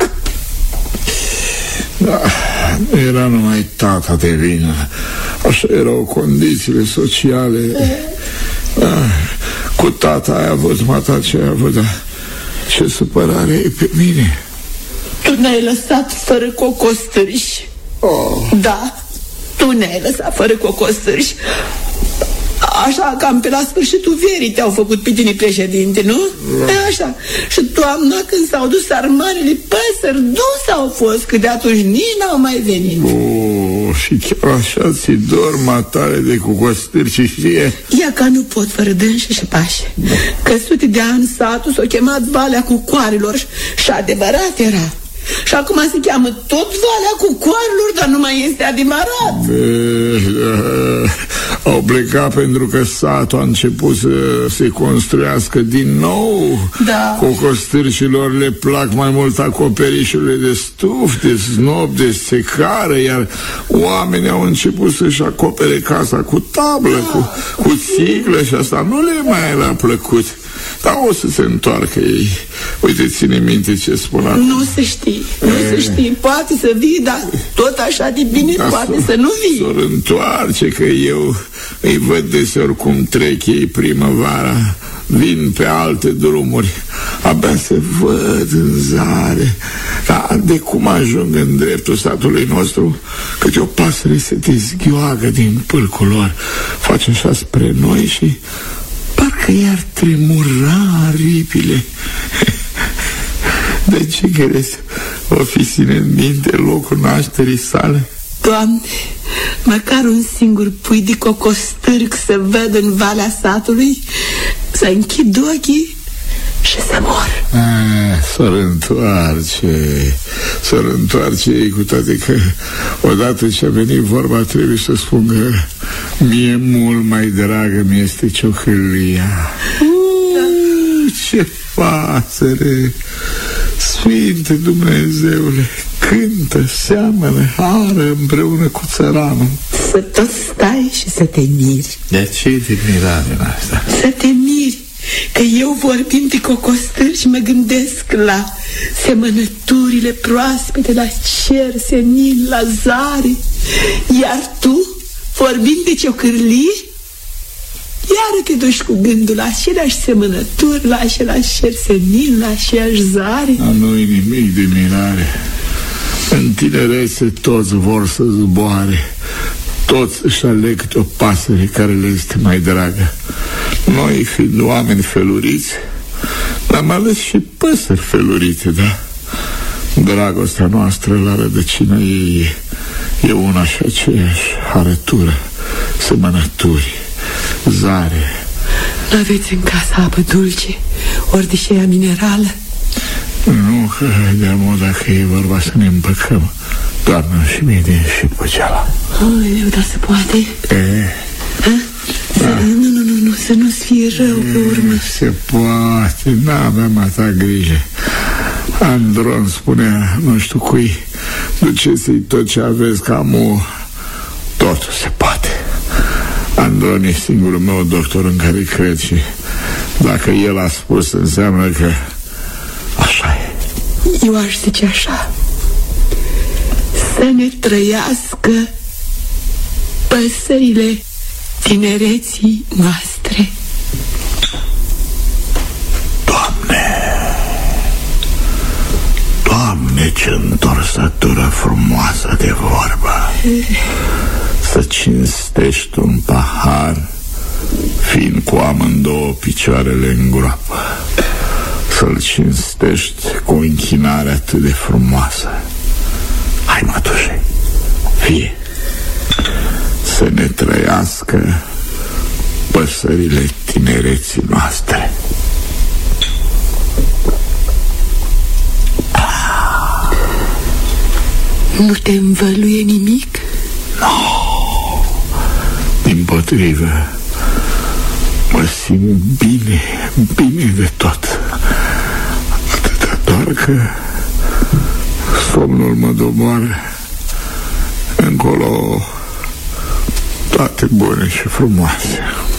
Da, era numai tata de vină. Așa erau condițiile sociale. Da, cu tata ai avut mata ce ai avut, dar ce supărare e pe mine. Tu ne-ai lăsat fără cocostârși. Oh. Da, tu ne-ai lăsat fără cocostârși. Așa, cam pe la sfârșitul verii te-au făcut pe tine președinte, nu? Da. E așa. Și toamna, când s-au dus armările, păsări dus au fost, că de atunci nici n-au mai venit. Oh, și chiar așa ți dor matare de cocostârci și fie? Ia ca nu pot fără dânșe și pașe. Da. Că sute de ani satul s-o chemat Valea Cucoarilor și adevărat era. Și acum se cheamă tot Valea Cucoarilor, dar nu mai este adevărat. De, uh, au plecat pentru că satul a început să se construiască din nou. Da. Cocostârcilor le plac mai mult acoperișurile de stuf, de snop, de secară, iar oamenii au început să-și acopere casa cu tablă, da. cu, cu țiglă și asta nu le mai era plăcut. Dar o să se întoarcă ei. Uite, ține minte ce spun acum. Nu se știe, nu e... se știe. Poate să vii, dar tot așa de bine, da, poate să nu vii. S-or întoarce, că eu îi văd deseori cum trec ei primăvara. Vin pe alte drumuri. Abia se văd în zare. Dar de cum ajung în dreptul statului nostru, câte o pasăre se dezghioagă din pâlcul lor, face așa spre noi și parcă i-ar tremura aripile. De ce crezi? O fi ține în minte locul nașterii sale? Doamne, măcar un singur pui de cocostârc să văd în valea satului, să închid ochii și să mor. S-ar întoarce, s-ar întoarce ei, cu toate că odată ce a venit vorba trebuie să spun că mie mult mai dragă mi este ciocâlia. uh, Ce pasăre! Sfinte Dumnezeule, cântă, seamănă, hară împreună cu țăranul. Să tot stai și să te miri. De ce te mirare în asta? Să te miri că eu vorbind de cocostări și mă gândesc la semănăturile proaspete, la cer, senin, la zare. Iar tu, vorbind de ciocârlie, iară te duci cu gândul la aceleași semănături, la același cer senin, la aceeași zare. A, nu-i nimic de mirare. În tinerețe toți vor să zboare, toți își aleg câte o pasăre care le este mai dragă. Noi, fiind oameni feluriți, am ales și păsări felurite, da? Dragostea noastră la rădăcină ei e una și aceeași, arătură, semănături, zare. Aveți în casă apă dulce, ori de șeia minerală? Nu, că de-amul dacă e vorba să ne împăcăm, doamnă, și mie din și păceala. Aoleu, dar se poate? E? Să, da. Nu, nu, nu, nu, să nu-ți fie rău pe urmă. Se poate, n-aveam atâta grijă. Andron spunea, nu știu cui, duceți-i tot ce aveți ca mu. Totul se poate. Andron e singurul meu doctor în care cred și dacă el a spus, înseamnă că așa e. Eu aș zice așa: să ne trăiască păsările tinereții noastre. Doamne, Doamne, ce întorsătură frumoasă de vorbă. Să cinstești un pahar fiind cu amândouă picioarele în groapă, să-l cinstești cu o închinare atât de frumoasă. Hai, mătușe, fie. Să ne trăiască păsările tinereții noastre. Nu te învăluie nimic? No, dimpotrivă, mă simt bine, bine de tot. Atâta doar că somnul mă domoară. Încolo toate bune și frumoase.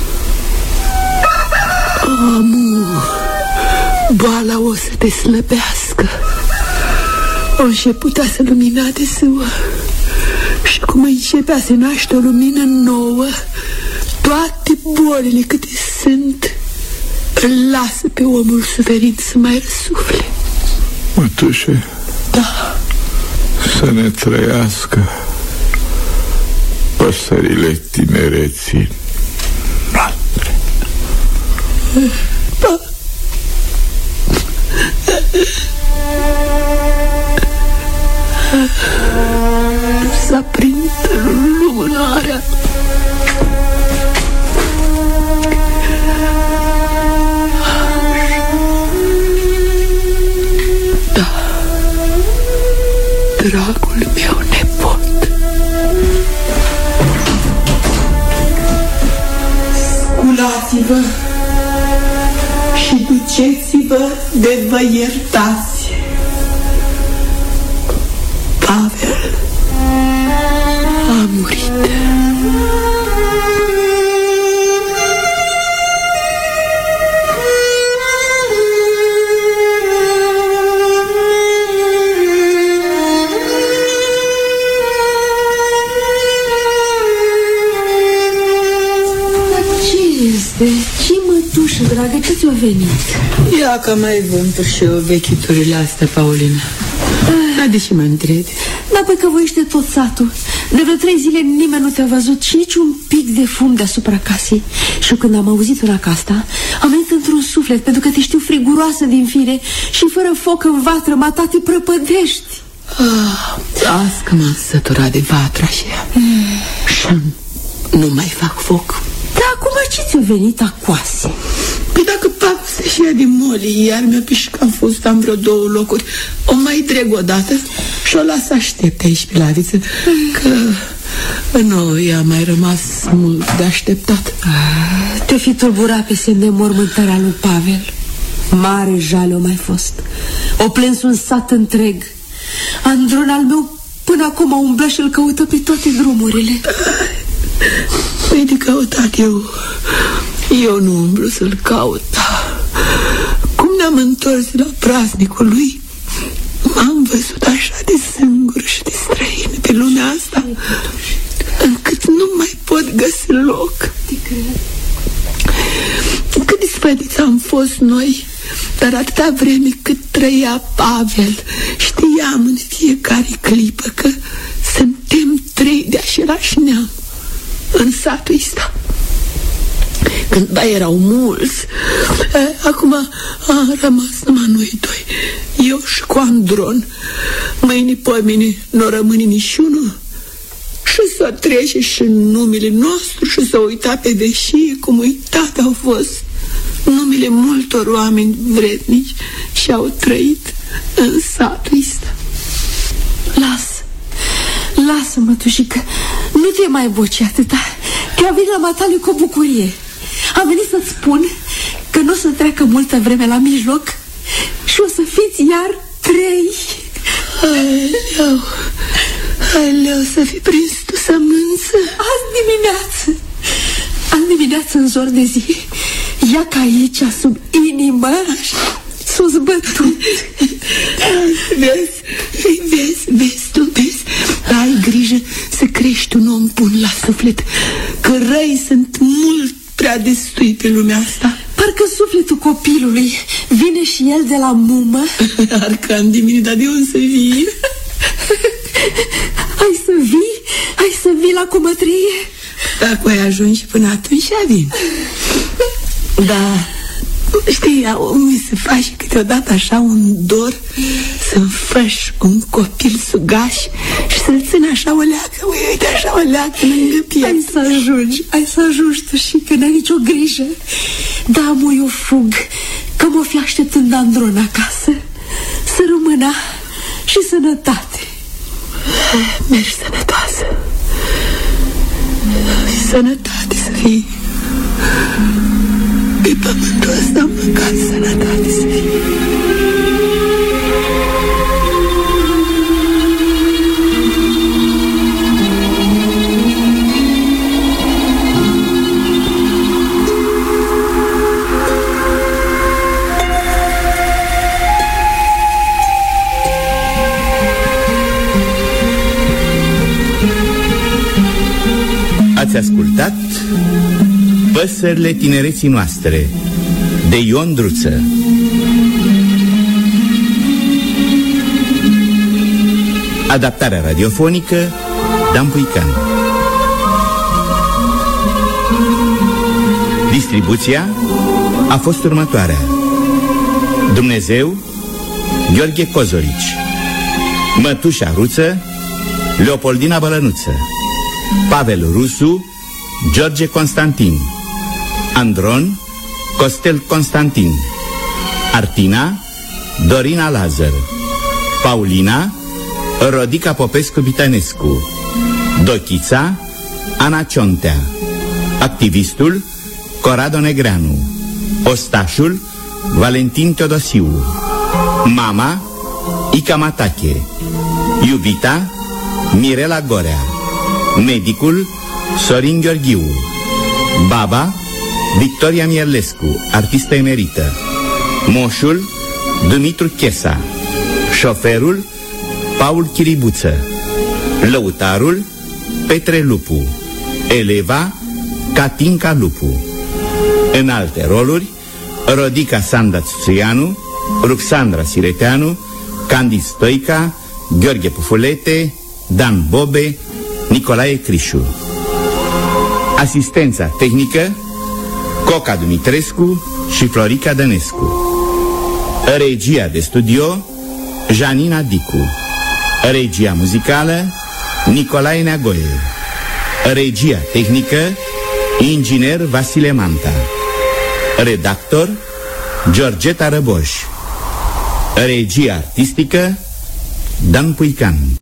Amu, boala o să te slăbească. O începuta să lumina de ziua și cum începea să naște o lumină nouă, toate bolile câte sunt îl lasă pe omul suferind să mai răsufle. Mătușe, da, să ne trăiască păsările tinereții noastre. Da. S-a prins lumânarea. Da, dragul meu nepot. Sculați-vă și duceți-vă de vă iertați. Pavel a murit. Ce mătușă, dragă, ce ți-o venit? Ia că mai vânturi și eu vechiturile astea, Paulina. Dar de ce mă întrebi? Da, păi că voi ești tot satul. De vreo trei zile nimeni nu te-a văzut și nici un pic de fum deasupra casei. Și eu când am auzit una ca asta, am venit într-un suflet, pentru că te știu friguroasă din fire și fără foc în vatră, mata te prăpădești. Ah, las că m-am săturat de vatra și ea. Mm. Și nu mai fac foc. Dar acum ce ți-a venit acoase? Păi dacă pacul se și ea din moli, iar mi-a pișcat fost am vreo două locuri, o mai dreg odată și o las aștept aici pe laviță, că nu i-a mai rămas mult de așteptat. Te-o fi tulburat pe semn de mormântarea lui Pavel. Mare jale o mai fost. O plâns un sat întreg. Andron al meu până acum umblă și îl căută pe toate drumurile. Păi de căutat eu Eu nu umblu să-l caut. Cum ne-am întors la praznicul lui, m-am văzut așa de singur și de străin pe lumea asta, încât nu mai pot găsi loc. Cât de sfădiți am fost noi, dar atâta vreme cât trăia Pavel, știam în fiecare clipă că suntem trei de același neam în satul ăsta. Cândva erau mulți, acum a rămas numai noi doi, eu și cu Andron. Mâine pomine nu rămâne niciunul și să trece și numele nostru și să uita pe deși cum uitate au fost numele multor oameni vrednici și au trăit în satul ăsta. Lasă, lasă, mătușică, nu te mai boci atâta, că am venit la matale cu bucurie. Am venit să-ți spun că nu o să treacă multă vreme la mijloc și o să fiți iar trei. Aleu, aleu, să fi prins tu sămânță. Azi dimineață, azi dimineață în zor de zi, ia ca aici sub inimă s-o zbătut. Vezi, vezi, vezi, tu vezi, ai grijă să crești un om bun la suflet, că răi sunt mult prea destui pe lumea asta. Parcă sufletul copilului vine și el de la mumă. Arcan de mine, dar de unde să vii? Hai să vii, hai să vii la cumătrie. Dacă ai ajuns și până atunci vin. Da, știi, mi se face câteodată așa un dor să-mi faci un copil sugaș și să-l țin așa o leacă, uite așa o leacă lângă piept. Hai să ajungi, hai să ajungi tu și că n-ai nicio grijă. Da, mă, eu fug, că mă fi așteptând Andron acasă. Să rămână și sănătate. Mergi sănătoasă. Sănătate să fii. Pe pământul ăsta măcar sănătate să fii. Ați ascultat Păsările tinereții noastre de Ion Druță. Adaptarea radiofonică Dan Puican. Distribuția a fost următoarea: Dumnezeu, Gheorghe Cozorici, Mătușa Ruță, Leopoldina Bălănuță, Pavel Rusu, George Constantin, Andron, Costel Constantin, Artina, Dorina Lazar, Paulina, Rodica Popescu Bitănescu, Dochița, Ana Ciontea, activistul Corado Negreanu, ostașul Valentin Teodosiu, mama Ica Matache, iubita Mirela Gorea, medicul Sorin Gheorghiu, baba Victoria Mierlescu, artistă emerită, moșul Dumitru Chesa, șoferul Paul Chiribuță, lăutarul Petre Lupu, eleva Catinca Lupu. În alte roluri: Rodica Sanda Țuianu, Ruxandra Sireteanu, Candi Stoica, Gheorghe Pufulete, Dan Bobe, Nicolae Crișu. Asistența tehnică Coca Dumitrescu și Florica Dănescu. Regia de studio Janina Dicu. Regia muzicală Nicolae Neagoe. Regia tehnică inginer Vasile Manta. Redactor Georgeta Răboș. Regia artistică Dan Puican.